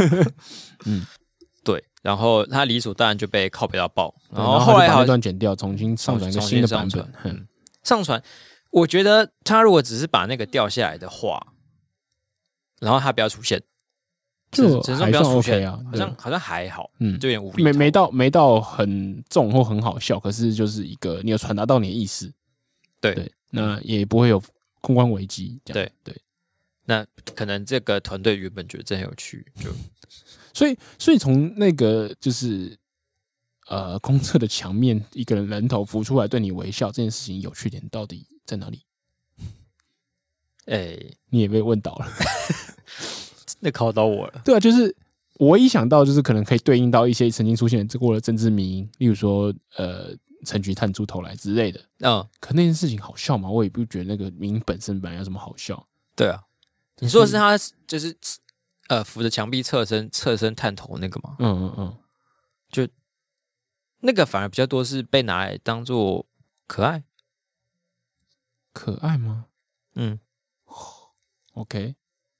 对。然后他理所当然就被靠北到爆，然后后来把那段剪掉，重新上传一个新的版本。 上传。我觉得他如果只是把那个掉下来的话，然后他不要出现， 就还算 OK 啊， 好像还好，就有点无厘头，没到很重或很好笑，可是就是一个你有传达到你的意思，对，那也不会有公关危机，对， 那可能这个团队原本觉得真很有趣，就所以从那个就是公厕的墙面一个人头浮出来对你微笑这件事情有趣点到底在哪里？你也被问倒了， 那考倒我了。 对啊，就是我一想到就是可能可以对应到一些曾经出现过的政治迷，例如说陈菊探出头来之类的。可那件事情好笑吗？我也不觉得那个名本身本来有什么好笑。 对啊，你说的是他就是扶着墙壁侧身探头那个吗？就那个反而比较多是被拿来当做可爱吗？OK，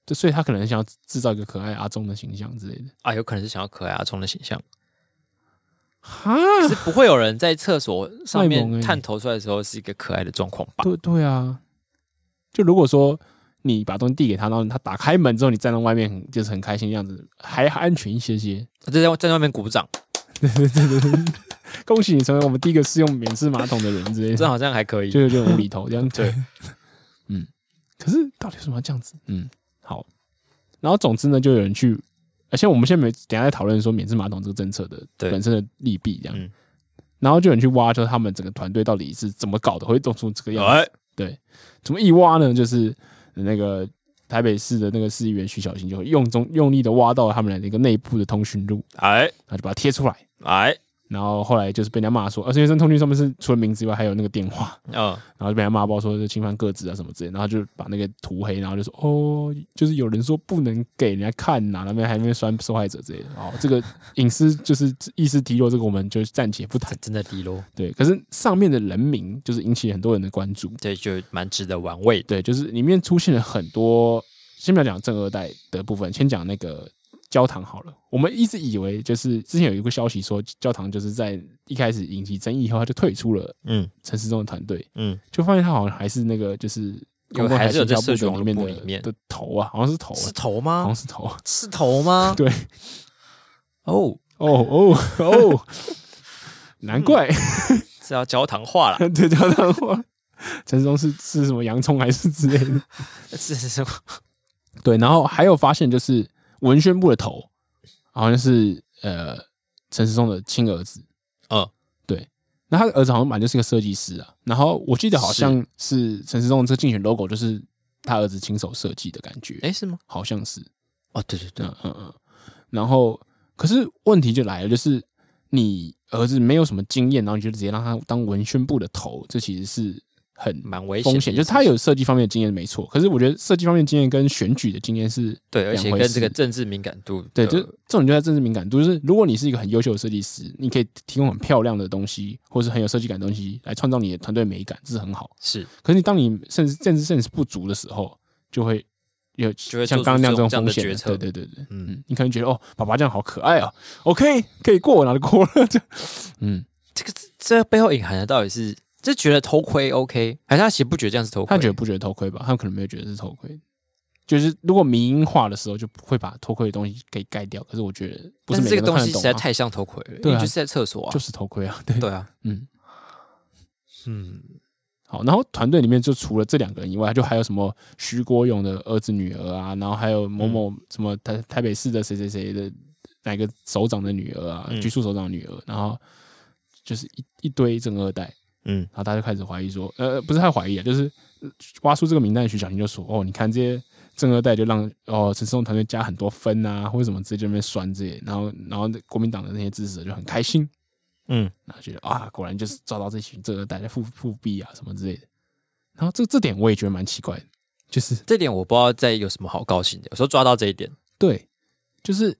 所以他可能想要制造一个可爱阿忠的形象之类的啊，有可能是想要可爱阿忠的形象。 哈， 可是不会有人在厕所上面探头出来的时候是一个可爱的状况吧？ 对啊，就如果说你把东西递给他，然后他打开门之后，你站在外面就是很开心的样子，还安全一些些。 在外面鼓掌， 对，恭喜你成为我们第一个试用免治马桶的人之类的， 这好像还可以， 就有点无厘头这样。 对， 可是到底为什么要这样子？好。然后总之呢，就有人去，我们现在等一下再讨论说免治马桶这个政策的本身的利弊这样。然后就有人去挖，就是他们整个团队到底是怎么搞的，会做出这个样子。对，怎么一挖呢？就是那个台北市的那个市议员徐小新就会用力的挖到他们的一个内部的通讯录，然后就把它贴出来，然后后来就是被人家骂说，因为这通讯上面是除了名字以外还有那个电话，然后就被人家骂爆说是侵犯个资啊什么之类的，然后就把那个涂黑，然后就说就是有人说不能给人家看呐，那边还没酸受害者之类的，这个隐私就是意识低落，这个我们就暂且不谈， 真的低落。对， 可是上面的人名就是引起很多人的关注， 对，就蛮值得玩味。对， 就是里面出现了很多，先不要讲正二代的部分，先讲那个。焦糖好了，我们一直以为就是之前有一个消息说，焦糖就是在一开始引起争议以后，他就退出了陈时中的团队，就发现他好像还是那个就是还是有在社群里面的头啊，好像是头， 是头吗？ 好像是头， 是头吗？ 对，难怪是要焦糖化了， 对，焦糖化。陈时中是什么洋葱还是之类的？ 是什么？ 对，然后还有发现就是文宣部的头好像是陈时中的亲儿子，对，那他的儿子好像本来就是个设计师啊，然后我记得好像是陈时中的这个竞选 logo 就是他儿子亲手设计的感觉， 是吗？ 好像是， 对， 然后可是问题就来了，就是你儿子没有什么经验，然后你就直接让他当文宣部的头，这其实是蛮危险的， 就是他有设计方面的经验没错，可是我觉得设计方面的经验跟选举的经验是对，而且跟这个政治敏感度， 对，就这种就在政治敏感度，就是如果你是一个很优秀的设计师，你可以提供很漂亮的东西，或是很有设计感的东西来创造你的团队美感，这是很好。 是， 可是你当你甚至政治sense不足的时候，就会像刚刚那样这种风险，对，你可能觉得爸爸这样好可爱啊 ，OK 可以过，哪里过了？ 这背后隐含的到底是？就觉得偷窥 OK， 还是他其实不觉得这样是偷窥？ 他不觉得偷窥吧？他可能没有觉得是偷窥。就是如果迷因化的时候，就不会把偷窥的东西给盖掉。可是我觉得不是每个人都看得懂， 这个东西实在太像偷窥了，因为就是在厕所啊， 就是偷窥啊，对啊， 好，然后团队里面就除了这2个人以外，就还有什么徐国勇的儿子女儿啊，然后还有某某什么台北市的谁的哪个首长的女儿啊，局处首长的女儿，然后就是一堆正二代。然后大家就开始怀疑说，不是太怀疑啊，就是挖出这个名单的徐小新就说，你看这些正二代就让陈时中团队加很多分啊，或者什么直接就那边酸这些，然后国民党的那些支持者就很开心，然后觉得果然就是抓到这群正二代的复辟啊什么之类的。然后这点我也觉得蛮奇怪的，就是这点我不知道在有什么好高兴的，有时候抓到这一点， 对，就是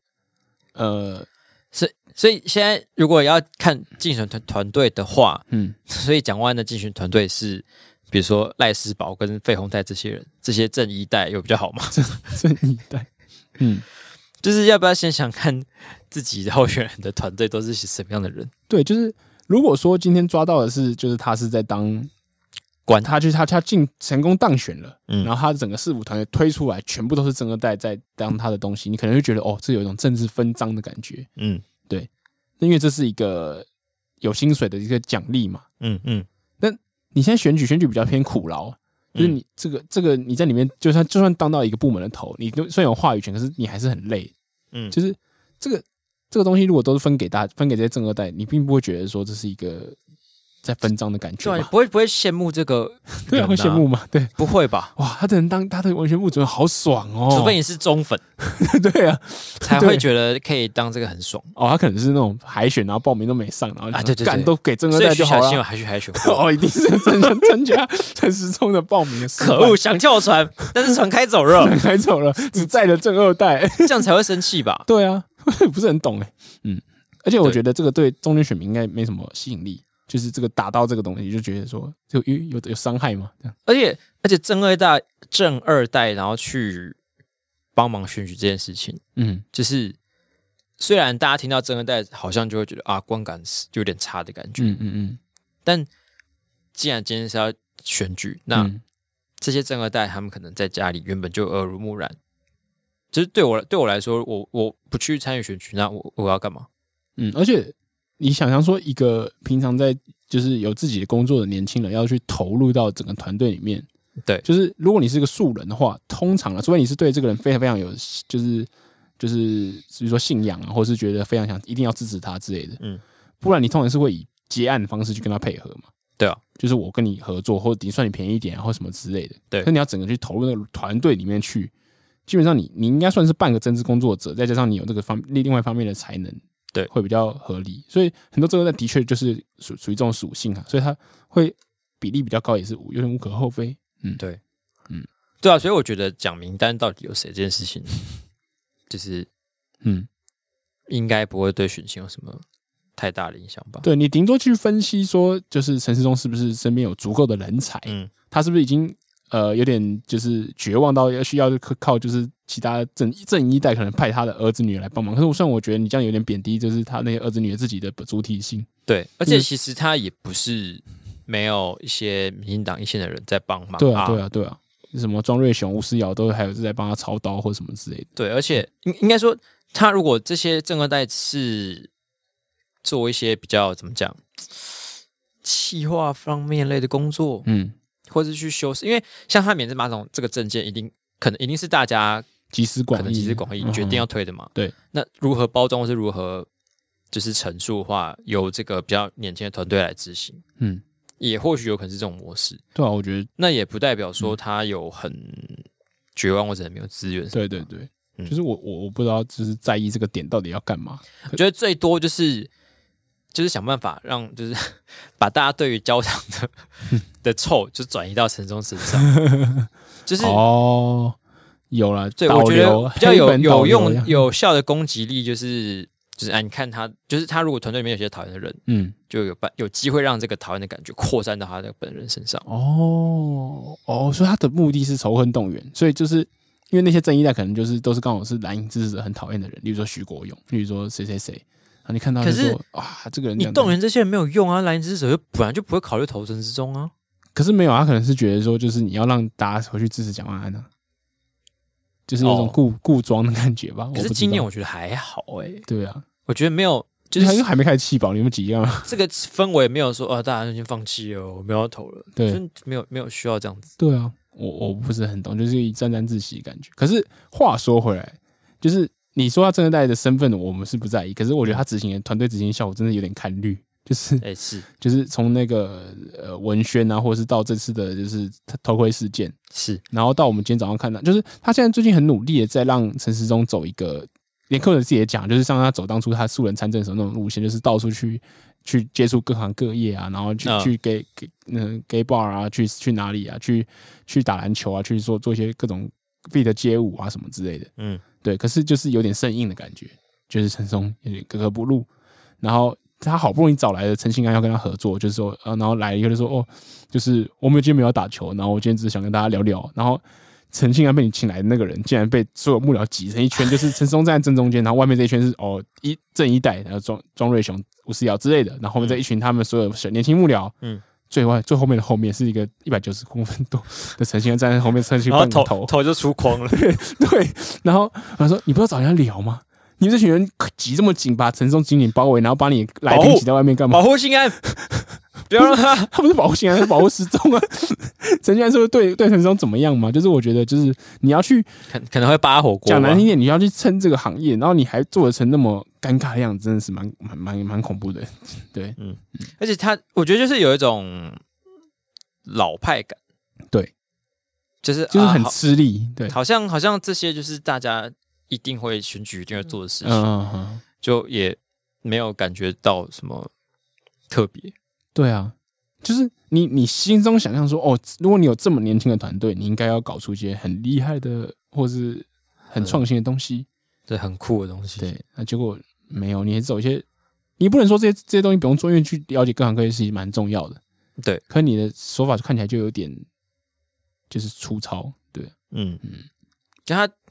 所以现在如果要看竞选团队的话，所以蒋万安的竞选团队是，比如说赖士葆跟费鸿泰这些人，这些正一代有比较好吗？ 正一代， 就是要不要先想看自己的候选人的团队都是什么样的人？ 对，就是如果说今天抓到的是，就是他是在当官，他成功当选了，然后他整个市府团队推出来，全部都是正二代在当他的东西，你可能会觉得这有一种政治分赃的感觉，对，因为这是一个有薪水的一个奖励嘛，但你现在选举比较偏苦劳，就是你这个你在里面，就算当到一个部门的头，你虽然有话语权，可是你还是很累，就是这个东西如果都是分给这些正二代，你并不会觉得说这是一个在分赃的感觉吧， 对，不会羡慕这个对啊，会羡慕吗？对， 不会吧？ 哇，他能当他的文宣部主任，好爽哦！ 除非你是忠粉， 对啊， 才会觉得可以当这个很爽他可能是那种海选，然后报名都没上，然后对， 干都给正二代就好了。 所以徐小新还去海选一定是参加陈时中的报名的。 可恶，想跳船，但是船开走了， 只载了正二代， 这样才会生气吧？ 对啊，不是很懂而且我觉得这个对中间选民应该没什么吸引力。就是这个打到这个东西，就觉得说有伤害嘛，这样。 而且正二代，然后去帮忙选举这件事情，就是虽然大家听到政二代好像就会觉得啊，观感就有点差的感觉，但既然今天是要选举，那这些政二代他们可能在家里原本就耳濡目染，就是对我来说，我不去参与选举，那我要干嘛？ 而且你想象说，一个平常在就是有自己的工作的年轻人，要去投入到整个团队里面， 对， 就是如果你是个素人的话，通常除非你是对这个人非常非常有，就是比如说信仰啊，或是觉得非常想一定要支持他之类的，不然你通常是会以结案的方式去跟他配合嘛。 对啊， 就是我跟你合作，或者算你便宜一点，或什么之类的。 对， 可你要整个去投入那个团队里面去，基本上你应该算是半个政治工作者，再加上你有这个另外一方面的才能， 对， 会比较合理。所以很多政二代的确就是属于这种属性啊，所以它会比例比较高，也是有点无可厚非。 对，对啊，所以我觉得讲名单到底有谁这件事情，就是应该不会对选情有什么太大的影响吧？ 对，你顶多去分析说，就是陈时中是不是身边有足够的人才，他是不是已经有点就是绝望到需要靠就是其他正一代可能派他的儿子女儿来帮忙。可是虽然我觉得你这样有点贬低，就是他那些儿子女儿自己的主体性。 对，而且其实他也不是没有一些民进党一线的人在帮忙。 对啊，什么庄瑞雄、吴思瑶都还有在帮他操刀或什么之类的。 对，而且应该说，他如果这些政二代是做一些比较怎么讲，企划方面类的工作，或者是去修饰，因为像他免治马桶这个政见，一定是大家集思广益决定要推的嘛。 对， 那如何包装或是如何就是陈述的话，由这个比较年轻的团队来执行，也或许有可能是这种模式。 对啊，我觉得那也不代表说他有很绝望或者没有资源。 对，就是我不知道，就是在意这个点到底要干嘛。 我觉得最多就是想办法让就是把大家对于焦糖的臭就转移到陈忠身上，就是有了， 对，我觉得比较有用有效的攻击力就是你看他，就是他如果团队里面有些讨厌的人，就有机会让这个讨厌的感觉扩散到他的本人身上。 所以他的目的是仇恨动员，所以就是因为那些正一代可能就是都是刚好是蓝营支持者很讨厌的人，例如说徐国勇，例如说谁。然后你看到就说这个人你动员这些人没有用啊，蓝营支持者本来就不会考虑投陈时中啊。 可是没有，他可能是觉得说，就是你要让大家回去支持蒋万安啊，就是有种故装的感觉吧。 可是今年我觉得还好对啊， 我觉得没有，就是还没开始气饱，你们几样啊？ 这个氛围没有说大家已经放弃了，我没有要投了， 对， 没有需要这样子。 对啊，我不是很懂，就是沾沾自喜的感觉。可是话说回来，就是你说他政二代的身份，我们是不在意。可是我觉得他团队执行效果真的有点看绿，就是从那个文宣啊，或者是到这次的就是偷窥事件，然后到我们今天早上看到，就是他现在最近很努力的在让陈时中走一个，连柯文哲自己也讲，就是让他走当初他素人参政的时候那种路线，就是到处去接触各行各业啊，然后去gay bar 啊，去哪里啊，去打篮球啊，去做一些各种 beat 的街舞啊什么之类的，对，可是就是有点生硬的感觉，就是陈时中有点格格不入，然后他好不容易找来的陈信安要跟他合作，就是说，然后来了以后就说，就是我们今天没有打球，然后我今天只是想跟大家聊聊，然后陈信安被你请来的那个人，竟然被所有幕僚挤成一圈，就是陈时中站在正中间，然后外面这一圈是正一代，然后庄瑞雄、吴思瑶之类的，然后后面这一群他们所有年轻幕僚，最后面的后面是一个190公分多的陈信安站在后面撑起半个头就出框了， 对，然后他说：“你不要找人家聊吗？你们这群人挤这么紧，把陈时中紧紧包围，然后把你来宾挤在外面干嘛？ 保护信安，不要让他不是保护信安，是保护时钟啊！陈信安是不是对陈时中怎么样嘛？就是我觉得，就是你要去可能会扒火锅， 讲难听点，你要去撑这个行业，然后你还做得成那么尴尬的样子，真的是蛮恐怖的。对， 而且我觉得就是有一种老派感， 对， 就是很吃力，对， 好像这些就是大家一定会选举一定会做的事情，就也没有感觉到什么特别。 对啊，就是你心中想象说，如果你有这么年轻的团队，你应该要搞出一些很厉害的或是很创新的东西， 对，很酷的东西。 对，那结果没有，你还走一些，你不能说这些东西不用做，因为去了解各行各业是蛮重要的。 对， 可你的说法看起来就有点就是粗糙，对， 就他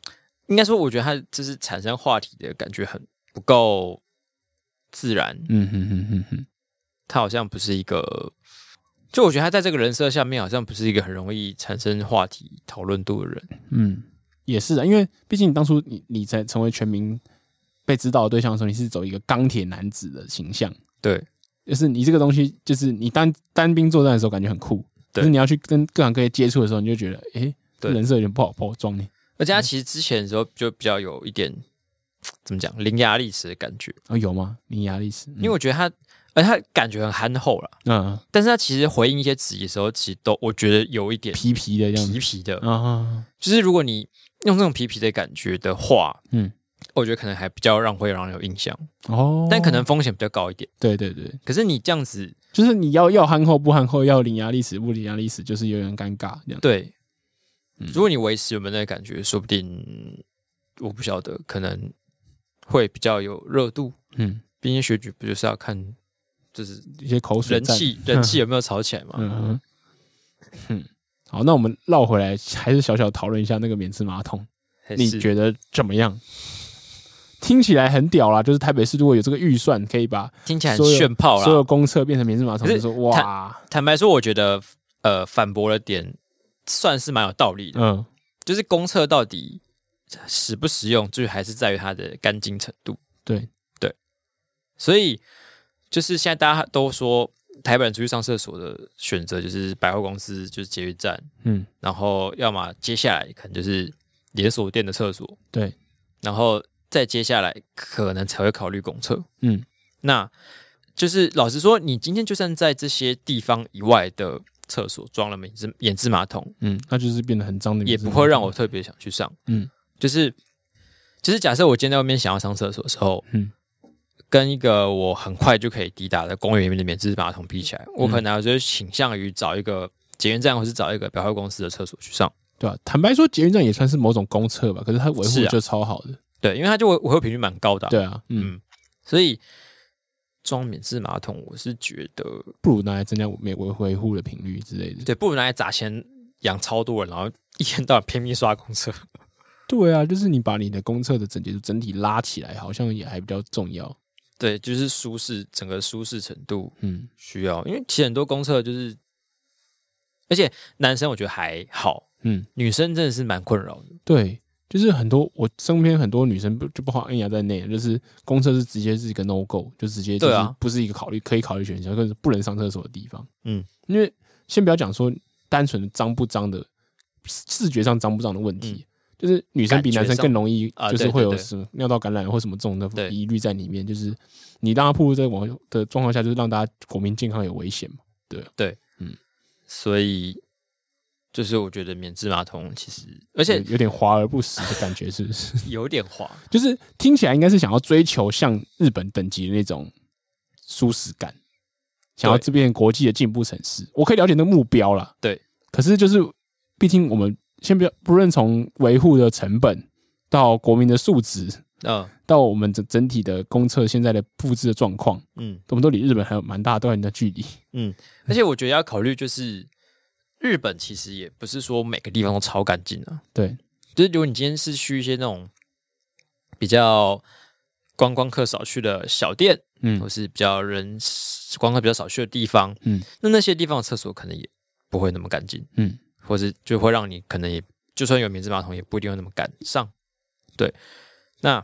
应该说，我觉得他就是产生话题的感觉很不够自然。他好像不是一个，就我觉得他在这个人设下面，好像不是一个很容易产生话题讨论度的人。 也是啊，因为毕竟当初你才成为全民被指导的对象的时候，你是走一个钢铁男子的形象。 对， 就是你这个东西，就是你单兵作战的时候感觉很酷，可是你要去跟各行各业接触的时候，你就觉得，这人设有点不好包装呢。 而且他其实之前的时候就比较有一点怎么讲伶牙俐齿的感觉。 有吗？伶牙俐齿？ 因为我觉得他感觉很憨厚啦。但是他其实回应一些质疑的时候，其实都我觉得有一点皮皮的这样子， 皮皮的。就是如果你用这种皮皮的感觉的话，我觉得可能还比较会让人有印象。但可能风险比较高一点。 对对对。 可是你这样子， 就是你要憨厚不憨厚，要伶牙俐齿不伶牙俐齿，就是有点尴尬这样。 对。如果你维持原本那个感觉，说不定我不晓得，可能会比较有热度。毕竟选举不就是要看，就是一些口水战人气有没有吵起来嘛？ 好，那我们绕回来，还是小小讨论一下那个免治马桶，你觉得怎么样？听起来很屌啦，就是台北市如果有这个预算，可以把听起来很炫炮啦， 所有公厕变成免治马桶，就说哇。 坦白说，我觉得反驳的点算是蛮有道理的。就是公厕到底实不实用，就是还是在于它的干净程度。 对， 所以就是现在大家都说台北人出去上厕所的选择就是百货公司，就是捷运站，然后要么接下来可能就是连锁店的厕所， 对， 然后再接下来可能才会考虑公厕。那就是老实说，你今天就算在这些地方以外的厕所装了免治马桶， 那就是变得很脏的， 也不会让我特别想去上。就是假设我今天在外面想要上厕所的时候，跟一个我很快就可以抵达的公园里面的免治马桶比起来，我可能就倾向于找一个捷运站或是找一个百货公司的厕所去上。 对啊，坦白说，捷运站也算是某种公厕吧，可是它维护就超好的。 对，因为它就维护频率蛮高的。 对啊， 所以装免治马桶，我是觉得不如拿来增加维护的频率之类的。 对，不如拿来砸钱养超多人，然后一天到晚拼命刷公厕。 对啊，就是你把你的公厕的整洁度整体拉起来，好像也还比较重要。 对，就是整个舒适程度，需要。因为其实很多公厕就是，而且男生我觉得还好，女生真的是蛮困扰的。 对，就是我身边很多女生就包括恩雅在内，就是公厕是直接是一个 no go， 就直接就是不是一个可以考虑选项，更是不能上厕所的地方。因为先不要讲说单纯的脏不脏的视觉上脏不脏的问题。就是女生比男生更容易，就是会有什么尿道感染或什么这种的疑虑在里面。就是你让他暴露在网的状况下，就是让大家国民健康有危险嘛。对， 所以就是我觉得免治马桶其实，而且有点华而不实的感觉，是不是？ 有点滑， 就是听起来应该是想要追求像日本等级的那种舒适感，想要这边国际的进步城市。我可以了解那个目标啦， 对。 可是就是，毕竟我们。先不论从维护的成本到国民的素质，到我们整体的公厕现在的布置的状况，我们都离日本还有蛮大段的距离。 而且我觉得要考虑，就是日本其实也不是说每个地方都超干净啊。 对， 就是如果你今天是去一些那种比较观光客少去的小店，或是比较观光客比较少去的地方，那些地方的厕所可能也不会那么干净，或是就会让你可能也就算有免治马桶，也不一定会那么赶上。对，那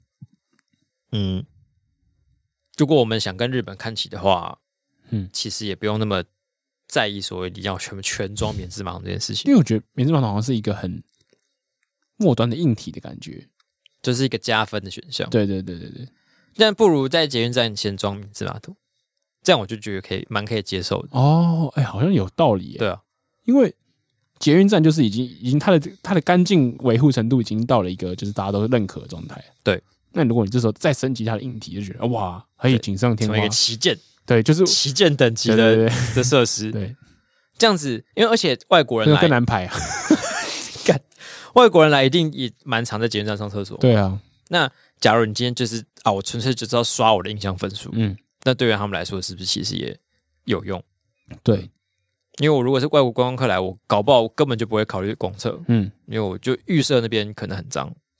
如果我们想跟日本看齐的话，其实也不用那么在意所谓你要全装免治马桶这件事情， 因为我觉得免治马桶好像是一个很末端的硬体的感觉， 就是一个加分的选项。 对， 但不如在捷运站先装免治马桶，这样我就觉得蛮可以接受的。 好像有道理耶。 对啊， 因为捷运站就是已经它的干净维护程度已经到了一个就是大家都认可的状态。 对， 那如果你这时候再升级它的硬体，就觉得哇，可以锦上添花， 成为一个旗舰。 对，就是旗舰等级的设施。 对， 这样子，因为而且外国人来更难排啊， 外国人来一定也蛮常在捷运站上厕所。 对啊， 那假如你今天就是我纯粹就知道刷我的印象分数，那对于他们来说是不是其实也有用？ 对。 因为我如果是外国观光客来，我搞不好我根本就不会考虑公厕，因为我就预设那边可能很脏。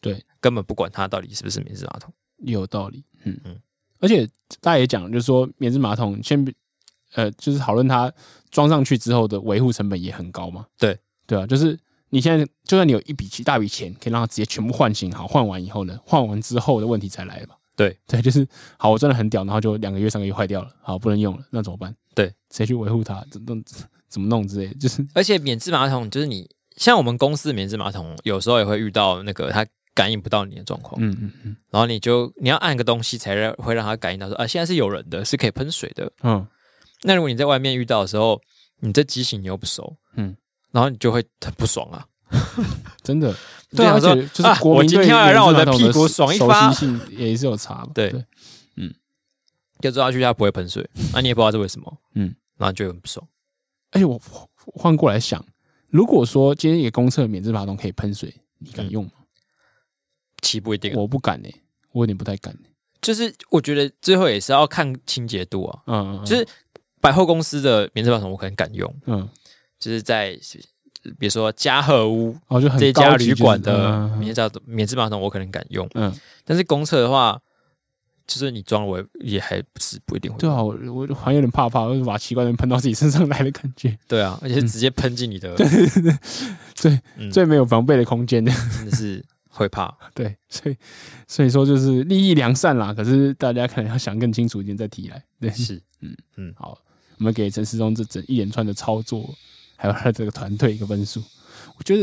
对， 根本不管它到底是不是免治马桶。 有道理，而且大家也讲，就是说免治马桶就是讨论它装上去之后的维护成本也很高嘛。 对对啊，就是你现在就算你有大笔钱，可以让它直接全部换新好，换完以后呢，换完之后的问题才来嘛。 对， 就是好，我真的很屌，然后就2个月、3个月坏掉了，好不能用了，那怎么办？ 对， 谁去维护它？怎么弄之类的？就是， 而且免治马桶就是你像我们公司的免治马桶，有时候也会遇到那个它感应不到你的状况，然后你要按个东西才会让它感应到说现在是有人的，是可以喷水的，那如果你在外面遇到的时候，你这机型你又不熟，然后你就会很不爽啊。 真的，对啊，而且就是我今天要让我的屁股爽一发， 熟悉性也是有差嘛。 对，就坐下去它不会喷水，你也不知道是为什么，然后就很不爽。 而且我换过来想，如果说今天一个公厕免治马桶可以喷水，你敢用吗？ 其不一定， 我不敢我有点不太敢。 就是我觉得最后也是要看清洁度啊，就是百货公司的免治马桶我可能敢用，就是在比如说嘉禾屋就很这家旅馆的免治马桶我可能敢用，但是公厕的话，就是你装了我也还不一定会。 对啊，我好像有点怕，就是把奇怪的人喷到自己身上来的感觉。 对啊，而且直接喷进你的， 最没有防备的空间， 真的是会怕。对， 所以说就是利益良善啦，可是大家可能要想更清楚一点再提来。对， 是， 好，我们给陈时中这整一连串的操作，还有他这个团队一个分数，我觉得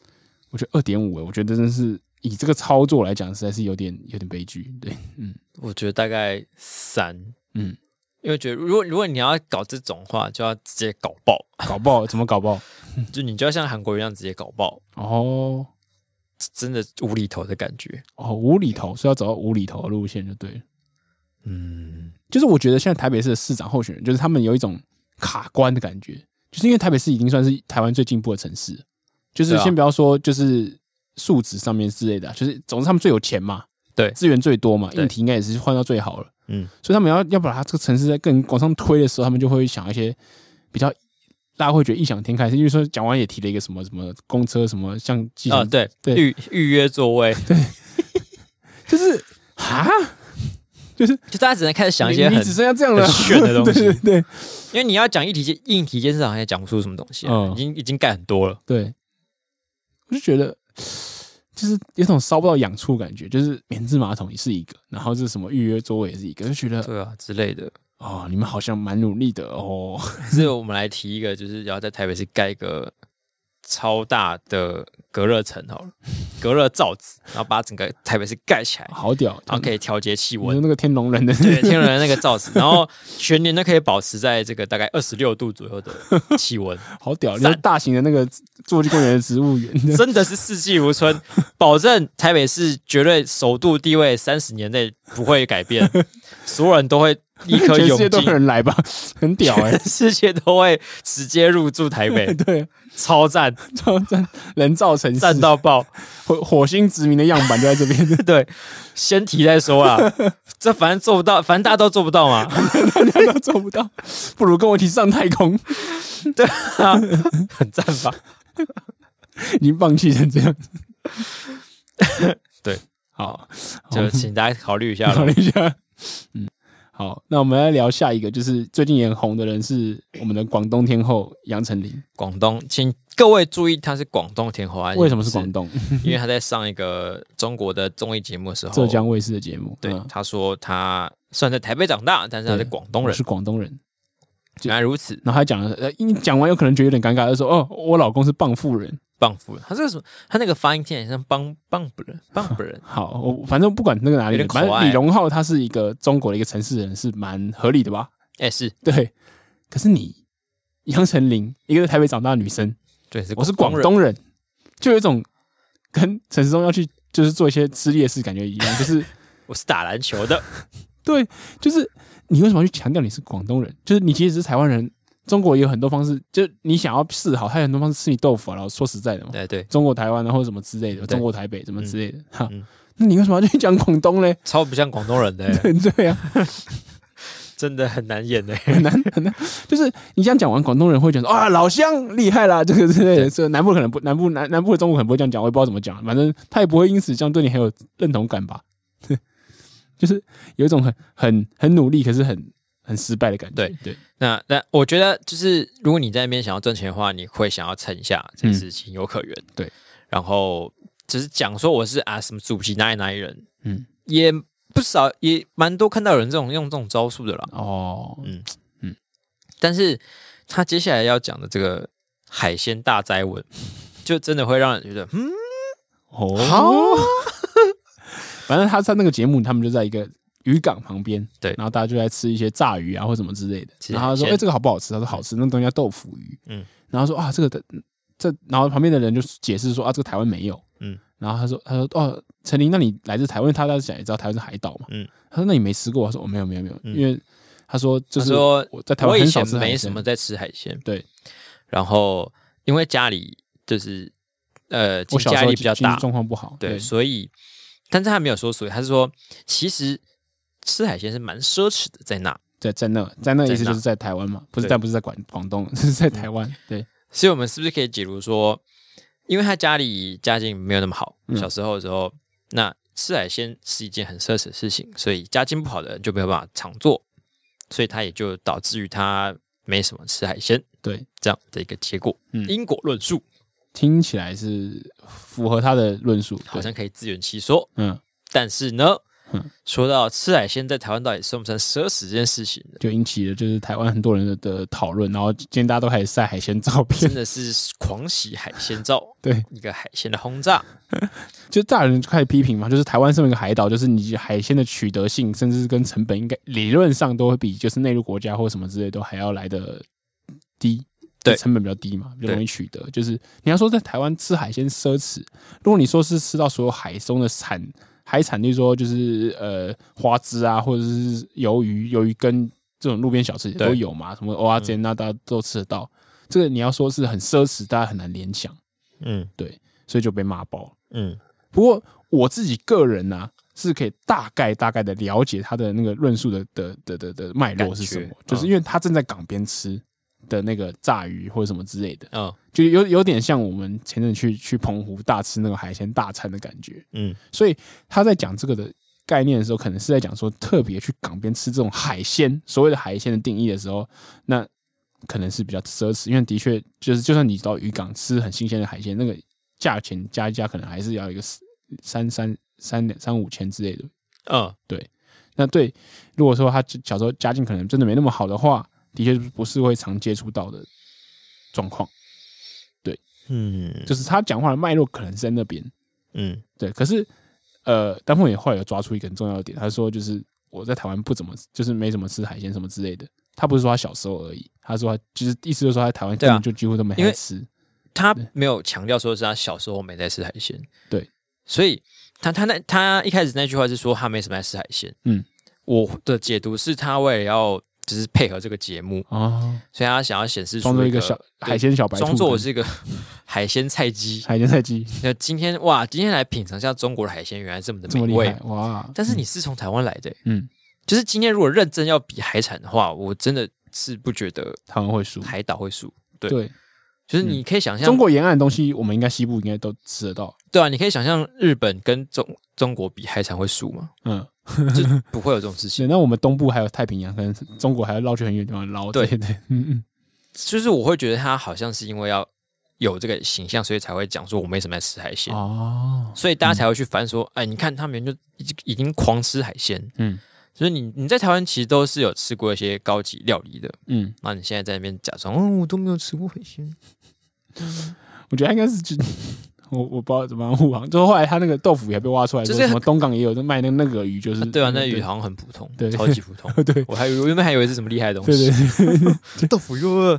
2.5，我觉得真的是以这个操作来讲，实在是有点悲剧。对， 我觉得大概3，因为觉得如果你要搞这种话，就要直接搞爆， 怎么搞爆？ 就你就要像韩国一样直接搞爆真的无厘头的感觉无厘头，所以要找到无厘头的路线就对了。就是我觉得现在台北市的市长候选人，就是他们有一种卡关的感觉，就是因为台北市已经算是台湾最进步的城市，就是先不要说就是素质上面之类的，就是总之他们最有钱嘛， 对， 资源最多嘛，硬体应该也是换到最好了，所以他们要把它这个城市在更往上推的时候，他们就会想一些比较大家会觉得异想天开，因为说讲完也提了一个什么公车什么像计程对预约座位， 对，就是就大家只能开始想一些你只剩下这样的炫的东西， 对， 因为你要讲硬体建设好像也讲不出什么东西，已经盖很多了， 对，我就觉得就是有种烧不到痒处的感觉，就是免治马桶也是一个，然后是什么预约座位也是一个，就觉得对啊之类的你们好像蛮努力的所以我们来提一个，就是要在台北市盖一个超大的隔热层好了，隔热罩子，然后把整个台北市盖起来， 好屌， 然后可以调节气温， 那个天龙人的对天龙人那个罩子，然后全年都可以保持在这个大概26度左右的气温， 好屌！就是大型的那个侏罗纪公园的植物园， 真的是四季如春，保证台北市绝对首度地位30年内不会改变，所有人都会立刻涌进， 全世界都有人来吧，很屌全世界都会直接入驻台北， 对。 超赞， 人造城市， 赞到爆！ 火星殖民的样板就在这边。 对，先提再说啦，这反正做不到，反正大家都做不到嘛， 大家都做不到，不如跟我一起上太空。 对啊，很赞吧？ 已经放弃成这样子。 对，好，就请大家考虑一下， 考虑一下。好，那我们来聊下一个，就是最近也很红的人是我们的广东天后杨丞琳。 广东，请各位注意，她是广东天后啊。 为什么是广东？ 因为她在上一个中国的综艺节目的时候， 浙江卫视的节目。 对，她说她虽然在台北长大，但是她是广东人， 是广东人。 原来如此。 然后还讲了，讲完有可能觉得有点尴尬，就说：“我老公是蚌埠人。” 蚌埠人，他这个什么？他那个发音听起来像蚌埠人。 好，我反正不管那个哪里人，反正李荣浩他是一个中国的一个城市人，是蛮合理的吧？ 是对。可是你杨丞琳，一个在台北长大的女生， 对， 我是广东人，就有一种跟陈时中要去就是做一些吃力的事感觉一样，就是我是打篮球的， 对，就是你为什么要去强调你是广东人？就是你其实是台湾人。中国也有很多方式，就你想要示好，还有很多方式吃你豆腐啊。然后说实在的嘛， 对， 中国台湾然后什么之类的，中国台北什么之类的，那你为什么要去讲广东嘞？ 超不像广东人的， 对啊。 真的很难演很难。就是你这样讲完，广东人会觉得啊，老乡厉害啦，这个之类的。这南部可能不，南部的中国可能不会这样讲，我也不知道怎么讲，反正他也不会因此这样对你很有认同感吧。就是有一种很努力，可是很失败的感觉。对， 那我觉得就是如果你在那边想要挣钱的话，你会想要撑一下，这个事情有可原。 对， 然后只是讲说我是什么主席哪里人，也不少，也蛮多看到有人用这种招数的啦。但是他接下来要讲的这个海鲜大灾问，就真的会让人觉得好。 反正他在那个节目，他们就在一个渔港旁边， 对， 然后大家就在吃一些炸鱼啊或什么之类的。然后他说：“这个好不好吃？”他说：“好吃，那东西叫豆腐鱼。”然后说：“啊，然后旁边的人就解释说：“啊，这个台湾没有。”然后他说：“哦，陈琳，那你来自台湾？因为他当时想也知道台湾是海岛嘛。”他说：“那你没吃过？”我说：“没有，因为他说就是我在台湾很少吃海鲜， 没什么在吃海鲜。 对， 然后因为家里就是我小时候家里比较大， 状况不好， 对，所以。”但是他没有说，所以他是说，其实吃海鲜是蛮奢侈的，在那意思就是在台湾嘛，不是在广东，是在台湾。对，所以我们是不是可以解读说，因为他家里家境没有那么好，小时候的时候，那吃海鲜是一件很奢侈的事情，所以家境不好的人就没有办法常做，所以他也就导致于他没什么吃海鲜， 对， 这样的一个结果，因果论述。 听起来是符合他的论述， 好像可以自圆其说。但是呢，说到吃海鲜在台湾到底算不算奢侈这件事情， 就引起了就是台湾很多人的讨论，然后今天大家都开始晒海鲜照片， 真的是狂洗海鲜照， 对， 一个海鲜的轰炸。 就大人就开始批评嘛，就是台湾身为一个海岛，就是你海鲜的取得性，甚至是跟成本，应该理论上都会比就是内陆国家或什么之类都还要来得低。对，成本比较低嘛，比较容易取得。就是你要说在台湾吃海鲜奢侈，如果你说是吃到所有海中的海产，例如说就是花枝啊，或者是鱿鱼羹这种路边小吃都有嘛，什么蚵仔煎啊，大家都吃得到。这个你要说是很奢侈，大家很难联想。对，所以就被骂爆。不过我自己个人啊，是可以大概的了解他的那个论述的脉络是什么，就是因为他正在港边吃的那个炸鱼或者什么之类的，就有点像我们前阵去澎湖大吃那个海鲜大餐的感觉。所以他在讲这个的概念的时候，可能是在讲说特别去港边吃这种海鲜，所谓的海鲜的定义的时候，那可能是比较奢侈，因为的确就是就算你到渔港吃很新鲜的海鲜，那个价钱加一加，可能还是要一个3-5千之类的。对。那对，如果说他小时候家境可能真的没那么好的话，的确不是会常接触到的状况。对，就是他讲话的脉络可能是在那边。对。可是丹凤也后来有抓出一个很重要的点，他说就是我在台湾不怎么，就是没怎么吃海鲜什么之类的。他不是说他小时候而已，他说他就是意思就是说他在台湾根本就几乎都没在吃。 他没有强调说是他小时候没在吃海鲜。 对， 所以他一开始那句话是说他没什么在吃海鲜。我的解读是他为了要就是配合这个节目，所以他想要显示出装作一个小海鲜小白兔， 装作我是一个海鲜菜鸡。那今天来品尝一下中国的海鲜，原来这么的美味哇！但是你是从台湾来的，就是今天如果认真要比海产的话，我真的是不觉得台湾会输， 海岛会输。 对， 就是你可以想象中国沿岸的东西，我们应该西部应该都吃得到。 对啊，你可以想象日本跟中国比海产会输吗？就不会有这种事情。 那我们东部还有太平洋，可能中国还要绕去很远的地方捞。对， 就是我会觉得他好像是因为要有这个形象，所以才会讲说我没什么在吃海鲜所以大家才会去翻说，哎，你看他们就已经狂吃海鲜。就是你在台湾其实都是有吃过一些高级料理的，那你现在在那边假装我都没有吃过海鲜。 我觉得应该是我不知道怎么样护航，就是后来他那个豆腐也被挖出来，说什么东港也有在卖那个鱼，就是对啊，那鱼好像很普通， 对， 超级普通。 对， 我原本还以为是什么厉害的东西，对，豆腐肉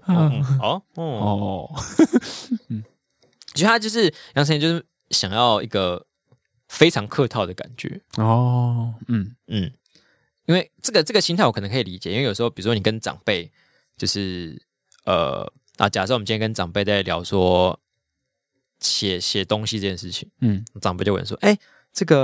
其实他就是杨丞琳，就是想要一个非常客套的感觉因为这个心态我可能可以理解，因为有时候比如说你跟长辈就是假设我们今天跟长辈在聊说写东西这件事情，长辈就问说，这个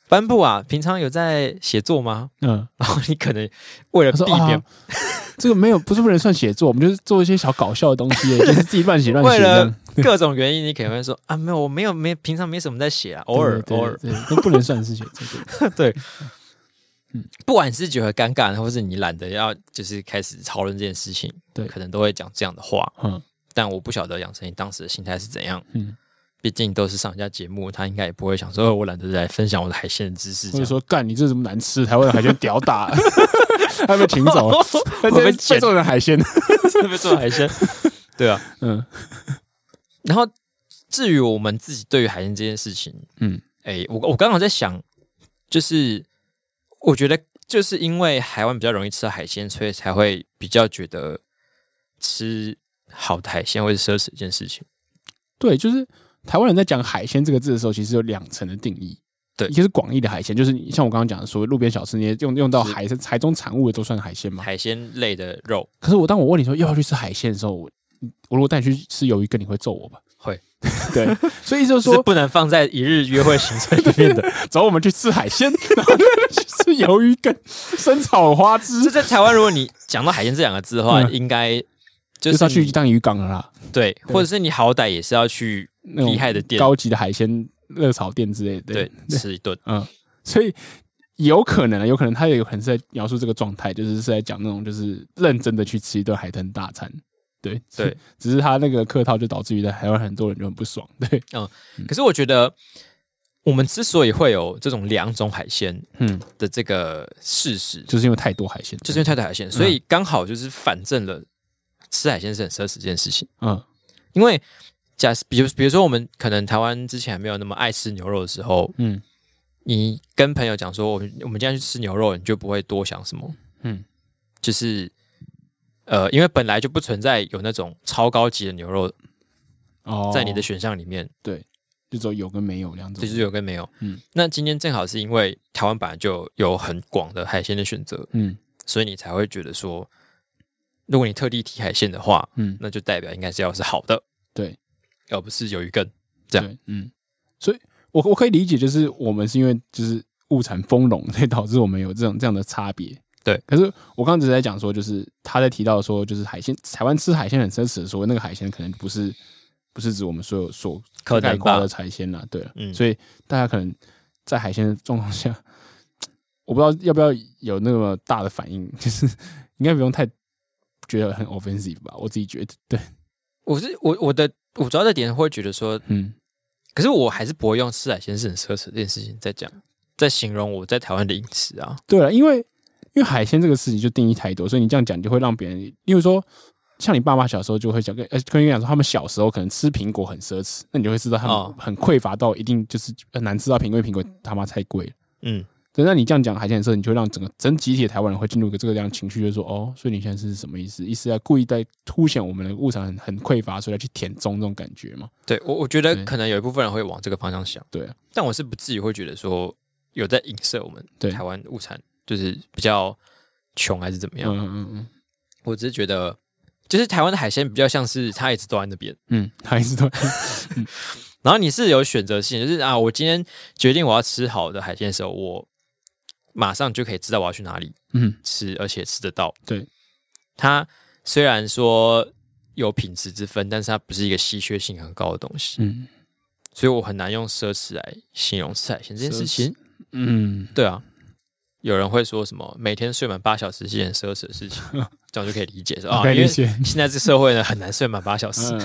颁布啊，平常有在写作吗？然后你可能为了避免、 这个没有，不是不能算写作，我们就是做一些小搞笑的东西，就是自己乱写。 为了各种原因，你可能会说啊，没有，我没有，平常没什么在写啊，偶尔，都不能算是写作。 对，不管是觉得尴尬，或是你懒得要，就是开始讨论这件事情，对，可能都会讲这样的话。但我不晓得杨丞琳当时的心态是怎样。毕竟都是上人家节目，他应该也不会想说，我懒得来分享我的海鲜的知识，或者说干你这怎么难吃？台湾的海鲜屌打，他被请走了，被做成海鲜， 被做成海鲜，对啊，然后至于我们自己对于海鲜这件事情，我刚好在想，就是我觉得就是因为海湾比较容易吃到海鲜，所以才会比较觉得吃好的海鲜会是奢侈一件事情。 对，就是台湾人在讲海鲜这个字的时候，其实有2层的定义。对，一个是广义的海鲜，就是像我刚刚讲的，所谓路边小吃，你用到海中产物的都算海鲜嘛？ 海鲜类的肉。 可是当我问你说要不要去吃海鲜的时候，我如果带你去吃鱿鱼羹，你会揍我吧？ 会。 对，所以就是说是不能放在一日约会行程里面的。 走，我们去吃海鲜，然后去吃鱿鱼羹、生炒花枝。 这在台湾，如果你讲到海鲜这2个字的话，应该就是要去当渔港了啦。 对，或者是你好歹也是要去厉害的店、 高级的海鲜热炒店之类的， 对，吃一顿。 所以有可能他也有可能是在描述这个状态，就是在讲那种就是认真的去吃一顿海滩大餐。对，只是他那个客套就导致于在台湾很多人就很不爽。对， 可是我觉得我们之所以会有这种2种海鲜的这个事实， 就是因为太多海鲜， 所以刚好就是反证了吃海鲜是很奢侈这件事情。因为比如说我们可能台湾之前还没有那么爱吃牛肉的时候，你跟朋友讲说我们今天去吃牛肉，你就不会多想什么。就是因为本来就不存在有那种超高级的牛肉在你的选项里面。 对，就只有有跟没有2种， 就是有跟没有。那今天正好是因为台湾本来就有很广的海鲜的选择，所以你才会觉得说，如果你特地提海鲜的话，那就代表应该是要是好的， 对， 而不是鱿鱼羹这样。 所以我可以理解，就是我们是因为就是物产丰容，所以导致我们有这样的差别。对，可是我刚刚只是在讲说，就是他在提到说，就是海鲜，台湾吃海鲜很奢侈的时候，那个海鲜可能不是指我们所概括的海鲜啦。对了，所以大家可能在海鲜的状况下，我不知道要不要有那么大的反应，就是应该不用太觉得很 offensive 吧？我自己觉得，对，我主要的点会觉得说，可是我还是不会用吃海鲜是很奢侈这件事情在形容我在台湾的饮食啊。 对了，因为海鲜这个事情就定义太多，所以你这样讲就会让别人，例如说像你爸妈小时候就会讲跟你讲说，他们小时候可能吃苹果很奢侈，那你就会知道他们很匮乏到一定就是很难吃到苹果他妈太贵了。对，那你这样讲海鲜的时候，你就会让整集体的台湾人会进入一个这个样情绪，就是说所以你现在是什么意思？意思在故意在凸显我们的物产很匮乏，所以来去填充这种感觉嘛？ 对，我觉得可能有一部分人会往这个方向想，对，但我是不至于会觉得说有在影射我们台湾物产就是比较穷还是怎么样。我只是觉得，就是台湾的海鲜比较像是它一直都在那边， 它一直都在。 然后你是有选择性，就是我今天决定我要吃好的海鲜的时候，我马上就可以知道我要去哪里吃，而且吃得到。对，它虽然说有品质之分，但是它不是一个稀缺性很高的东西。所以我很难用奢侈来形容吃海鲜这件事情。对啊，有人会说什么每天睡满8小时是件奢侈的事情，这样就可以理解说因为现在这社会呢很难睡满8小时，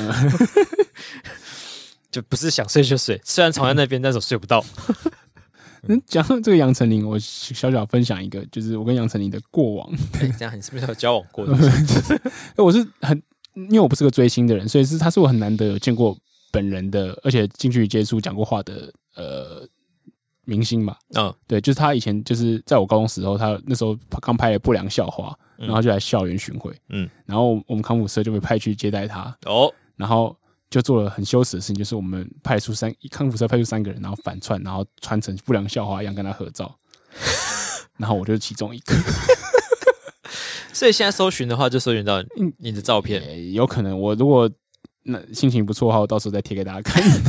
就不是想睡就睡，虽然床在那边，但是我睡不到。 讲到这个杨丞琳，我小小分享一个，就是我跟杨丞琳的过往。 这样你是不是有交往过的？ 我是因为我不是个追星的人，所以他是我很难得有见过本人的，而且近距离接触讲过话的明星嘛。对，就是他以前就是在我高中时候，他那时候刚拍了《不良校花》，然后就来校园巡回。然后我们康复社就被派去接待他。然后就做了很羞耻的事情，就是我们康复社派出3个人，然后反串，然后穿成不良校花一样跟他合照，然后我就是其中一个。 所以现在搜寻的话，就搜寻到你的照片。 有可能我如果心情不错的话，我到时候再贴给大家看。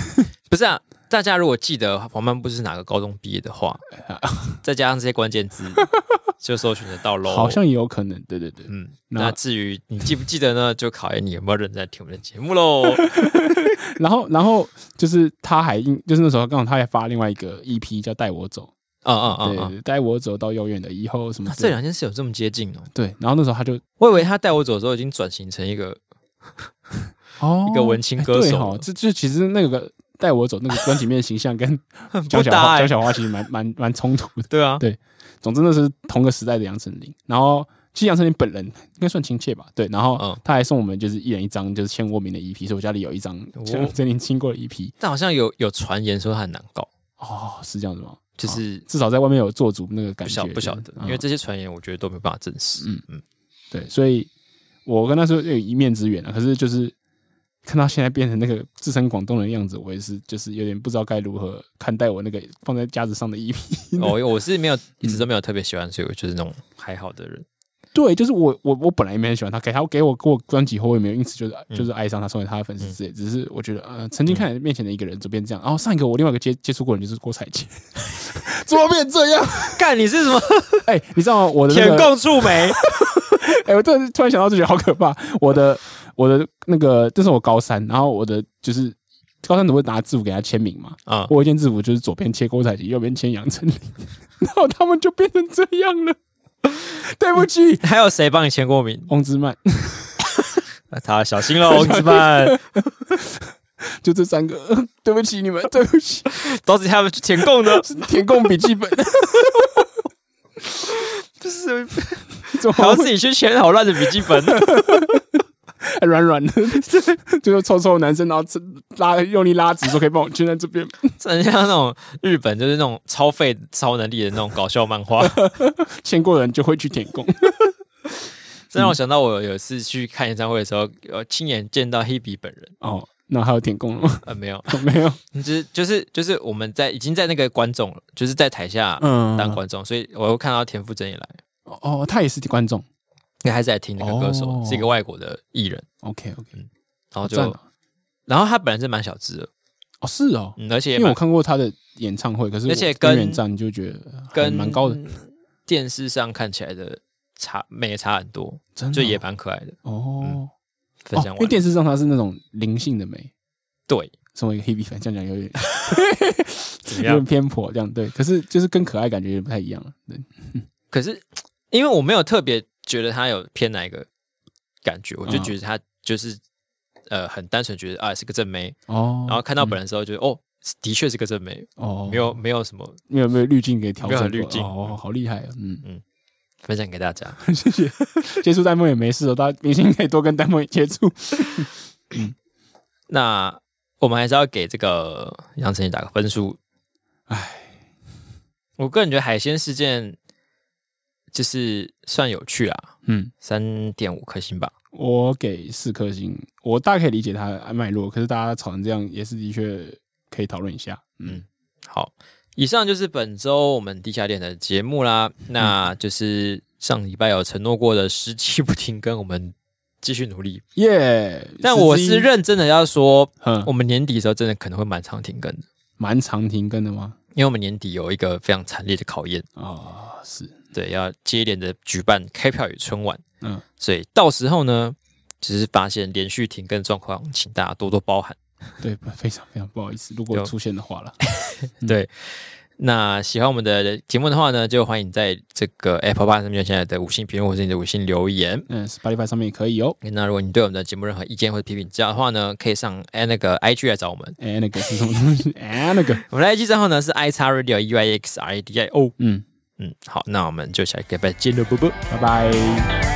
不是啊，大家如果记得黄漫步是哪个高中毕业的话，再加上这些关键字，就搜寻得到喽。 好像也有可能，对对对。 那至于你记不记得呢，就考验你有没有认真在听我们的节目喽。 然后就是他还就是那时候刚好他还发另外一个 EP 叫《带我走》。对，带我走到遥远的以后什么？ 这两件事有这么接近哦？ 对，然后那时候他就， 我以为他带我走的时候已经转型成一个一个文青歌手。 这其实那个带我走那个专辑里面的形象跟江小花其实蛮冲突的。 对啊， 对，总之那是同个时代的杨丞琳。然后其实杨丞琳本人应该算亲切吧？对，然后他还送我们就是一人一张就是签过名的 EP，所以我家里有一张杨丞琳亲过的 EP。 但好像有传言说他很难搞。 是这样子吗？ 就是至少在外面有做足那个感觉， 不晓得，因为这些传言我觉得都没办法证实。 对，所以我跟他说有一面之缘啊，可是就是看到现在变成那个自称广东人的样子，我也是就是有点不知道该如何看待我那个放在架子上的EP。 我是没有一直都没有特别喜欢，所以我就是那种还好的人。 对，就是我本来也没很喜欢他，给我专辑后，我也没有因此就是爱上他，成为他的粉丝之类。只是我觉得曾经看着面前的一个人，怎么变这样？然后上一个我另外一个接触过的人就是郭采洁，怎么变这样？ 干你是什么？ 你知道吗？我的舔共触媒。 我突然想到，就觉得好可怕。我的那个，这是我高三，然后我的就是高三，怎么会拿制服给他签名嘛？我有一件制服就是左边签郭采洁，右边签杨丞琳，然后他们就变成这样了。对不起， 还有谁帮你签过名？ 翁之曼， 他小心了，翁之曼。 就这3个，对不起你们，对不起， 都是他们填供的， 填供笔记本。 不是，还要自己去签好烂的笔记本， 软软的，就是臭臭的男生，然后用力拉直，说可以帮我圈在这边。 这很像那种日本就是那种超废超能力的那种搞笑漫画， 签过的人就会去填供。 这让我想到我有一次去看演唱会的时候，亲眼见到黑比本人。 那还有填供了吗？ 没有， 没有， 就是我们已经在那个观众了，就是在台下当观众，所以我又看到田馥甄也来。 他也是观众， 因为还是在听那个歌手，是一个外国的艺人。 OK， 然后他本来是蛮小只的。 是哦， 而且因为我看过他的演唱会，可是而且跟原站就觉得跟蛮高的， 电视上看起来的美也差很多，就也蛮可爱的。分享完， 因为电视上它是那种灵性的美， 对， 身为一个 Hebe 粉，这样讲有点偏颇，这样对。可是就是跟可爱感觉有点不太一样了。对， 可是因为我没有特别觉得他有偏哪一个感觉，我就觉得他就是很单纯觉得是个正妹然后看到本人的时候觉得的确是个正妹没有什么没有滤镜给调整， 没有滤镜好厉害分享给大家， 谢谢。接触丹凤也没事大家明星可以多跟丹凤接触。 那我们还是要给这个杨丞琳打个分数。我个人觉得海鲜事件就是算有趣啦，3.5颗星吧。 我给4颗星，我大概可以理解他的脉络，可是大家吵成这样，也是的确可以讨论一下。 好。以上就是本周我们地下恋的节目啦，那就是上礼拜有承诺过的10期不停更，我们继续努力耶。 但我是认真的要说，我们年底的时候真的可能会蛮常停更的。 蛮常停更的吗？ 因为我们年底有一个非常惨烈的考验是对，要接连的举办开票与春晚，所以到时候呢，只是发现连续停更状况，请大家多多包涵。 对，非常非常不好意思，如果出现的话了。 对，那喜欢我们的节目的话呢，就欢迎在这个 Apple Podcast 上面现在的5星评论或是你的5星留言。 Spotify 上面也可以哦。 那如果你对我们的节目任何意见或者批评指教的话呢，可以上那个 IG 来找我们。 那个是什么东西？那个我们的 IG 账号呢是 iXradio EYXRADIO。好，那我们就下个礼拜见了，啵啵， 拜拜。